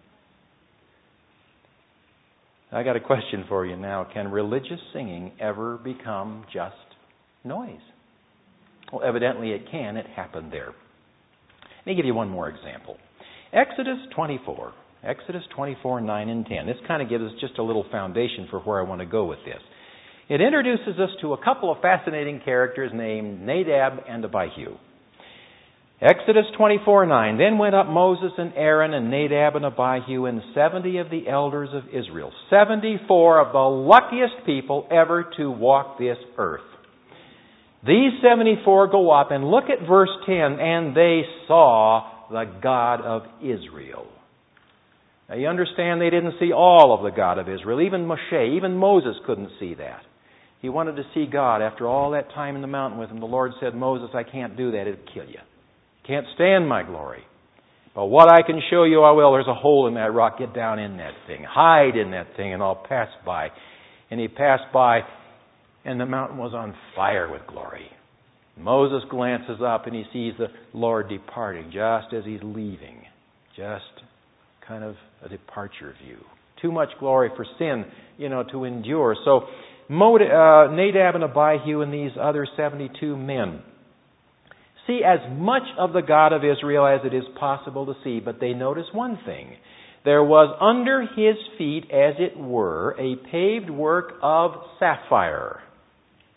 [SPEAKER 1] I got a question for you now. Can religious singing ever become just noise? Well, evidently it can. It happened there. Let me give you one more example. Exodus twenty-four. Exodus twenty-four, nine and ten. This kind of gives us just a little foundation for where I want to go with this. It introduces us to a couple of fascinating characters named Nadab and Abihu. Exodus twenty-four, nine. Then went up Moses and Aaron and Nadab and Abihu and seventy of the elders of Israel. seventy-four of the luckiest people ever to walk this earth. These seventy-four go up and look at verse ten, and they saw the God of Israel. Now you understand they didn't see all of the God of Israel. Even Moshe, even Moses couldn't see that. He wanted to see God after all that time in the mountain with him. The Lord said, Moses, I can't do that. It'll kill you. Can't stand my glory. But what I can show you, I will. There's a hole in that rock. Get down in that thing. Hide in that thing, and I'll pass by. And he passed by, and the mountain was on fire with glory. Moses glances up, and he sees the Lord departing just as he's leaving. Just kind of a departure view. Too much glory for sin, you know, to endure. So Nadab and Abihu and these other seventy-two men see as much of the God of Israel as it is possible to see, but they notice one thing. There was under his feet, as it were, a paved work of sapphire.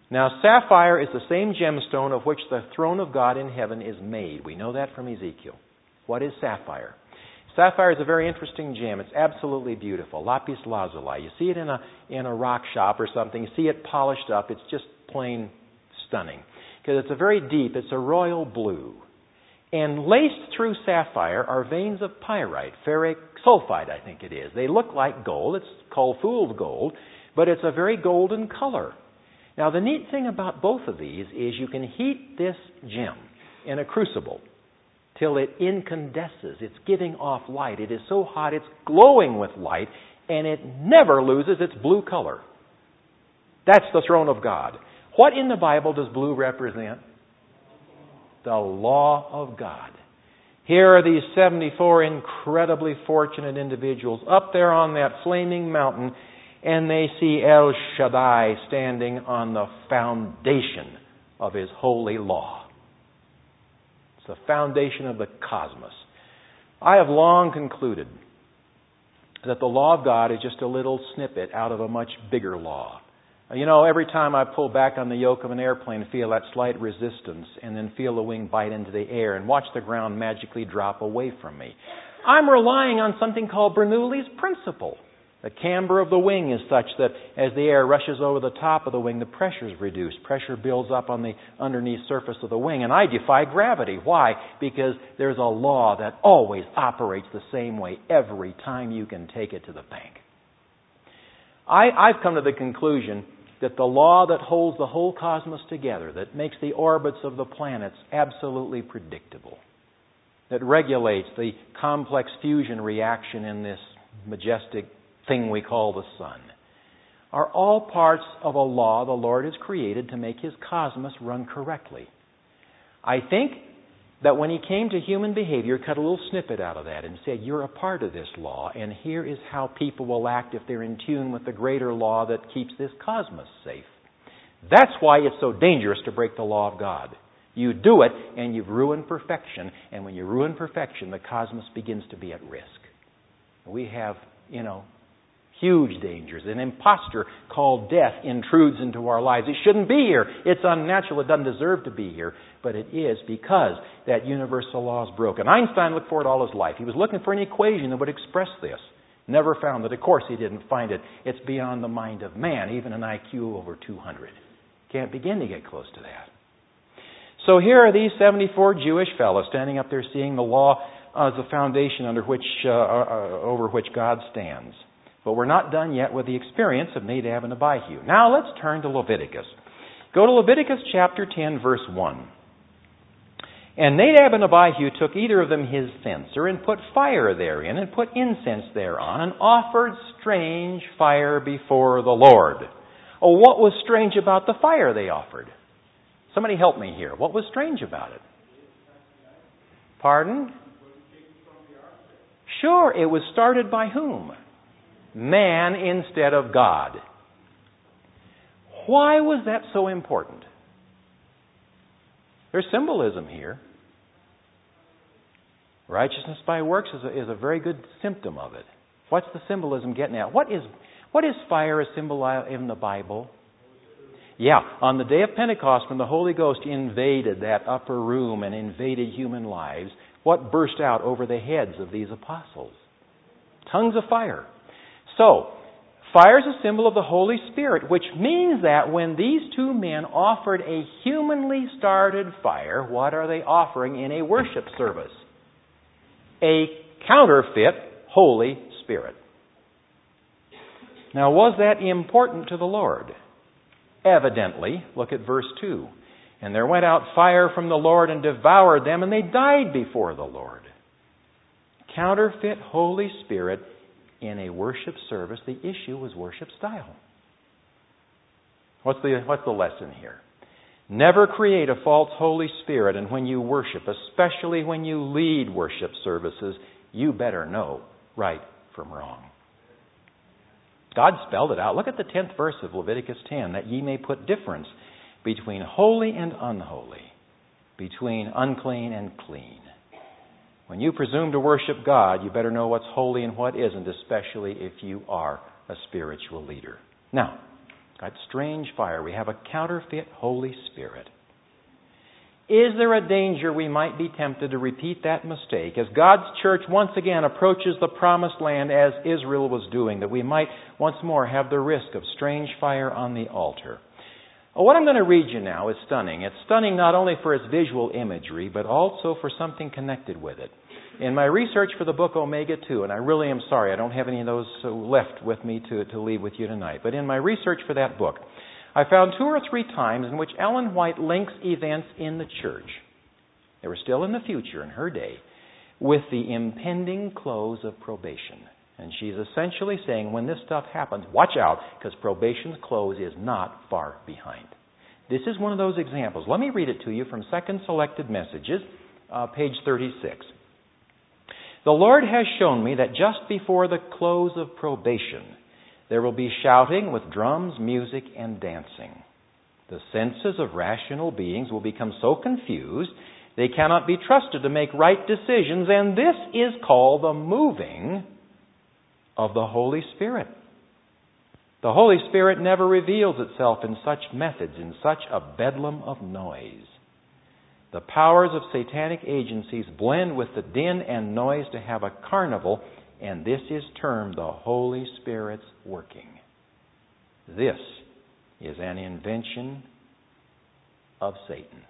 [SPEAKER 1] Now, sapphire is the same gemstone of which the throne of God in heaven is made. We know that from Ezekiel. What is sapphire? Sapphire is a very interesting gem. It's absolutely beautiful. Lapis lazuli. You see it in a in a rock shop or something. You see it polished up. It's just plain stunning. Because it's a very deep, it's a royal blue. And laced through sapphire are veins of pyrite, ferric sulfide, I think it is. They look like gold. It's called fool's gold, but it's a very golden color. Now, the neat thing about both of these is you can heat this gem in a crucible till it incandesces. It's giving off light. It is so hot, it's glowing with light, and it never loses its blue color. That's the throne of God. What in the Bible does blue represent? The law of God. Here are these seventy-four incredibly fortunate individuals up there on that flaming mountain, and they see El Shaddai standing on the foundation of His holy law. It's the foundation of the cosmos. I have long concluded that the law of God is just a little snippet out of a much bigger law. You know, every time I pull back on the yoke of an airplane, feel that slight resistance, and then feel the wing bite into the air and watch the ground magically drop away from me. I'm relying on something called Bernoulli's principle. The camber of the wing is such that as the air rushes over the top of the wing, the pressure is reduced. Pressure builds up on the underneath surface of the wing. And I defy gravity. Why? Because there's a law that always operates the same way every time you can take it to the bank. I, I've come to the conclusion that the law that holds the whole cosmos together, that makes the orbits of the planets absolutely predictable, that regulates the complex fusion reaction in this majestic thing we call the sun, are all parts of a law the Lord has created to make His cosmos run correctly. I think that when He came to human behavior, cut a little snippet out of that and said, you're a part of this law, and here is how people will act if they're in tune with the greater law that keeps this cosmos safe. That's why it's so dangerous to break the law of God. You do it, and you've ruined perfection, and when you ruin perfection, the cosmos begins to be at risk. We have, you know, huge dangers. An imposter called death intrudes into our lives. It shouldn't be here. It's unnatural. It doesn't deserve to be here. But it is because that universal law is broken. Einstein looked for it all his life. He was looking for an equation that would express this. Never found it. Of course he didn't find it. It's beyond the mind of man, even an I Q over two hundred. Can't begin to get close to that. So here are these seventy-four Jewish fellows standing up there seeing the law as the foundation under which, uh, uh, over which God stands. But we're not done yet with the experience of Nadab and Abihu. Now let's turn to Leviticus. Go to Leviticus chapter ten, verse one. And Nadab and Abihu took either of them his censer and put fire therein and put incense thereon and offered strange fire before the Lord. Oh, what was strange about the fire they offered? Somebody help me here. What was strange about it? Pardon? Sure, it was started by whom? Man instead of God. Why was that so important? There's symbolism here. Righteousness by works is a, is a very good symptom of it. What's the symbolism getting at? What is what is fire a symbol in the Bible? Yeah, on the day of Pentecost when the Holy Ghost invaded that upper room and invaded human lives, what burst out over the heads of these apostles? Tongues of fire. So, fire is a symbol of the Holy Spirit, which means that when these two men offered a humanly started fire, what are they offering in a worship service? A counterfeit Holy Spirit. Now, was that important to the Lord? Evidently. Look at verse two. And there went out fire from the Lord and devoured them, and they died before the Lord. Counterfeit Holy Spirit in a worship service. The issue was worship style. What's the, what's the lesson here? Never create a false Holy Spirit, and when you worship, especially when you lead worship services, you better know right from wrong. God spelled it out. Look at the tenth verse of Leviticus ten, that ye may put difference between holy and unholy, between unclean and clean. When you presume to worship God, you better know what's holy and what isn't, especially if you are a spiritual leader. Now, got strange fire. We have a counterfeit Holy Spirit. Is there a danger we might be tempted to repeat that mistake as God's church once again approaches the promised land as Israel was doing, that we might once more have the risk of strange fire on the altar? Well, what I'm going to read you now is stunning. It's stunning not only for its visual imagery, but also for something connected with it. In my research for the book Omega two, and I really am sorry, I don't have any of those left with me to, to leave with you tonight, but in my research for that book, I found two or three times in which Ellen White links events in the church, they were still in the future in her day, with the impending close of probation. And she's essentially saying, when this stuff happens, watch out, because probation's close is not far behind. This is one of those examples. Let me read it to you from Second Selected Messages, uh, page thirty-six. The Lord has shown me that just before the close of probation, there will be shouting with drums, music, and dancing. The senses of rational beings will become so confused they cannot be trusted to make right decisions, and this is called the moving of the Holy Spirit. The Holy Spirit never reveals itself in such methods, in such a bedlam of noise. The powers of satanic agencies blend with the din and noise to have a carnival, and this is termed the Holy Spirit's working. This is an invention of Satan.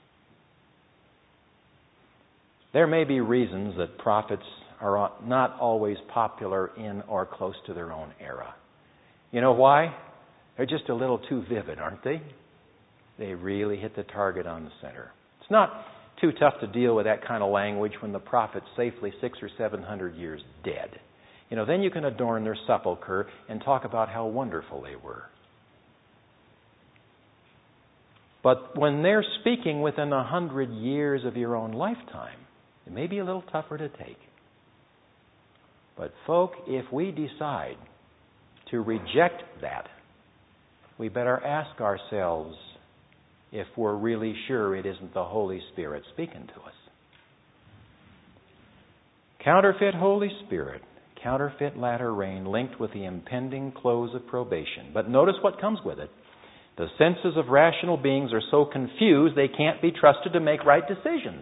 [SPEAKER 1] There may be reasons that prophets are not always popular in or close to their own era. You know why? They're just a little too vivid, aren't they? They really hit the target on the center. It's not too tough to deal with that kind of language when the prophet's safely six or seven hundred years dead. You know, then you can adorn their sepulcher and talk about how wonderful they were. But when they're speaking within a hundred years of your own lifetime, it may be a little tougher to take. But folk, if we decide to reject that, we better ask ourselves if we're really sure it isn't the Holy Spirit speaking to us. Counterfeit Holy Spirit, counterfeit latter rain linked with the impending close of probation. But notice what comes with it. The senses of rational beings are so confused they can't be trusted to make right decisions.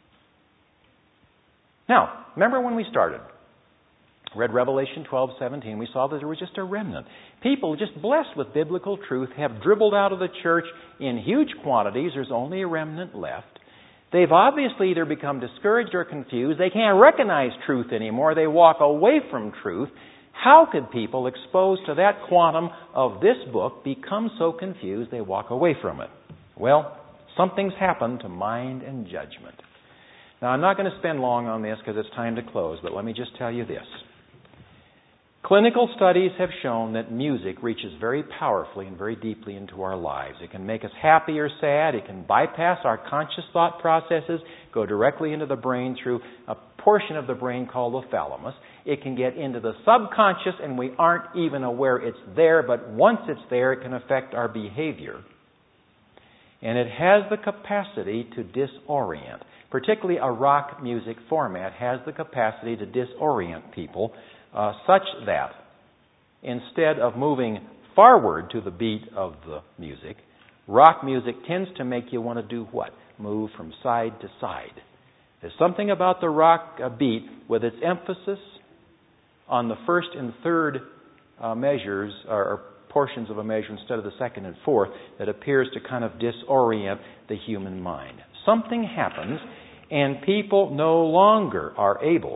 [SPEAKER 1] Now, remember when we started? Read Revelation twelve seventeen, we saw that there was just a remnant. People just blessed with biblical truth have dribbled out of the church in huge quantities. There's only a remnant left. They've obviously either become discouraged or confused. They can't recognize truth anymore. They walk away from truth. How could people exposed to that quantum of this book become so confused they walk away from it? Well, something's happened to mind and judgment. Now, I'm not going to spend long on this because it's time to close, but let me just tell you this. Clinical studies have shown that music reaches very powerfully and very deeply into our lives. It can make us happy or sad. It can bypass our conscious thought processes, go directly into the brain through a portion of the brain called the thalamus. It can get into the subconscious and we aren't even aware it's there, but once it's there, it can affect our behavior. And it has the capacity to disorient. Particularly a rock music format has the capacity to disorient people uh, such that instead of moving forward to the beat of the music, rock music tends to make you want to do what? Move from side to side. There's something about the rock uh, beat with its emphasis on the first and third uh, measures or, or portions of a measure instead of the second and fourth that appears to kind of disorient the human mind. Something happens and people no longer are able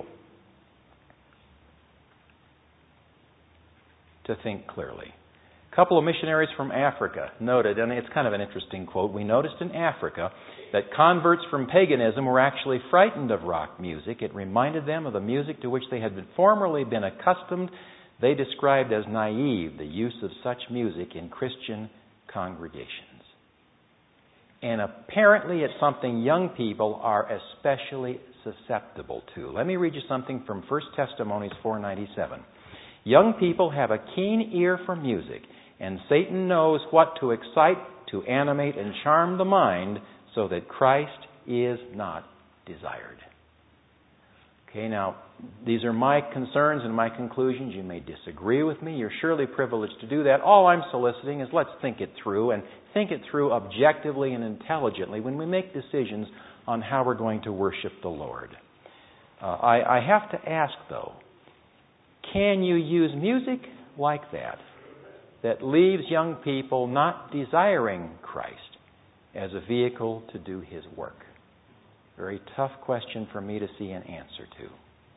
[SPEAKER 1] to think clearly. A couple of missionaries from Africa noted, and it's kind of an interesting quote, we noticed in Africa that converts from paganism were actually frightened of rock music. It reminded them of the music to which they had been formerly been accustomed. They described as naive the use of such music in Christian congregations. And apparently it's something young people are especially susceptible to. Let me read you something from First Testimonies four ninety-seven. Young people have a keen ear for music, and Satan knows what to excite, to animate, and charm the mind so that Christ is not desired. Okay, now, these are my concerns and my conclusions. You may disagree with me. You're surely privileged to do that. All I'm soliciting is let's think it through, and think it through objectively and intelligently when we make decisions on how we're going to worship the Lord. Uh, I, I have to ask, though, can you use music like that, that leaves young people not desiring Christ as a vehicle to do His work? Very tough question for me to see an answer to.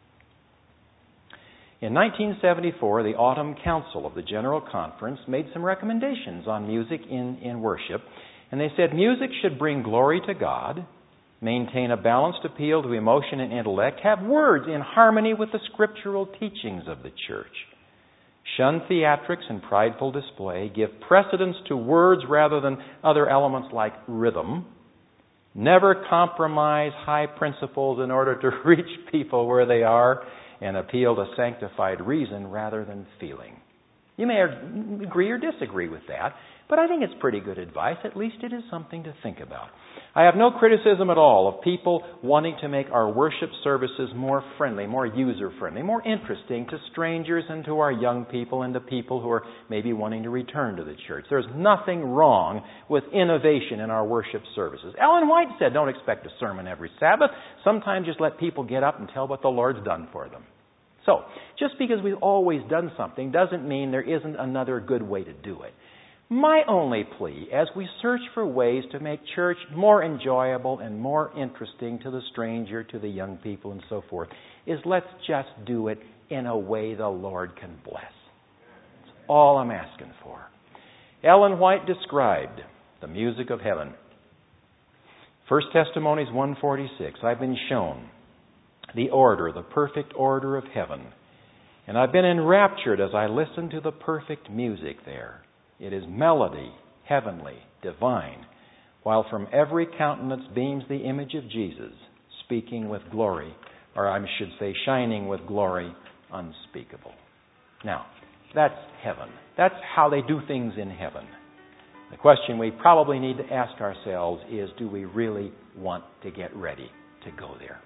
[SPEAKER 1] In nineteen seventy-four, the Autumn Council of the General Conference made some recommendations on music in, in worship. And they said music should bring glory to God, maintain a balanced appeal to emotion and intellect, have words in harmony with the scriptural teachings of the church, shun theatrics and prideful display, give precedence to words rather than other elements like rhythm, never compromise high principles in order to reach people where they are, and appeal to sanctified reason rather than feeling. You may agree or disagree with that, but I think it's pretty good advice. At least it is something to think about. I have no criticism at all of people wanting to make our worship services more friendly, more user-friendly, more interesting to strangers and to our young people and to people who are maybe wanting to return to the church. There's nothing wrong with innovation in our worship services. Ellen White said, don't expect a sermon every Sabbath. Sometimes just let people get up and tell what the Lord's done for them. So, just because we've always done something doesn't mean there isn't another good way to do it. My only plea, as we search for ways to make church more enjoyable and more interesting to the stranger, to the young people, and so forth, is let's just do it in a way the Lord can bless. That's all I'm asking for. Ellen White described the music of heaven. First Testimonies one forty-six, I've been shown the order, the perfect order of heaven, and I've been enraptured as I listen to the perfect music there. It is melody, heavenly, divine, while from every countenance beams the image of Jesus, speaking with glory, or I should say shining with glory unspeakable. Now, that's heaven. That's how they do things in heaven. The question we probably need to ask ourselves is, do we really want to get ready to go there?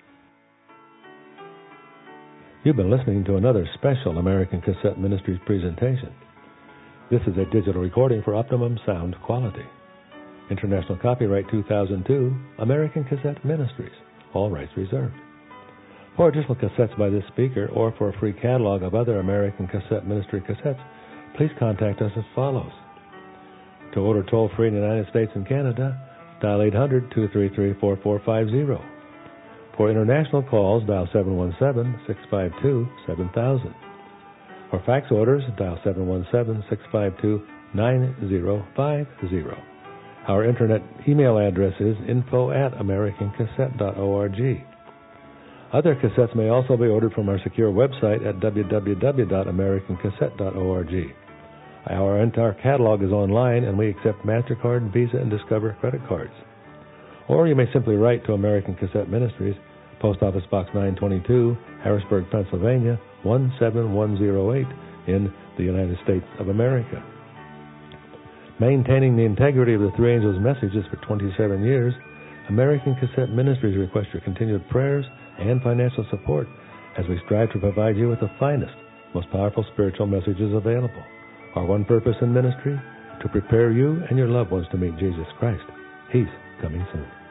[SPEAKER 2] You've been listening to another special American Cassette Ministries presentation. This is a digital recording for optimum sound quality. International copyright two thousand two, American Cassette Ministries. All rights reserved. For additional cassettes by this speaker or for a free catalog of other American Cassette Ministry cassettes, please contact us as follows. To order toll-free in the United States and Canada, dial eight hundred, two three three, four four five zero. For international calls, dial seven one seven, six five two, seven thousand. For fax orders, dial seven one seven, six five two, nine zero five zero. Our internet email address is info at american cassette dot org. Other cassettes may also be ordered from our secure website at w w w dot american cassette dot org. Our entire catalog is online, and we accept MasterCard, Visa, and Discover credit cards. Or you may simply write to American Cassette Ministries, Post Office Box nine twenty-two, Harrisburg, Pennsylvania, one seven one zero eight in the United States of America. Maintaining the integrity of the Three Angels' messages for twenty-seven years, American Cassette Ministries requests your continued prayers and financial support as we strive to provide you with the finest, most powerful spiritual messages available. Our one purpose in ministry, to prepare you and your loved ones to meet Jesus Christ. He's coming soon.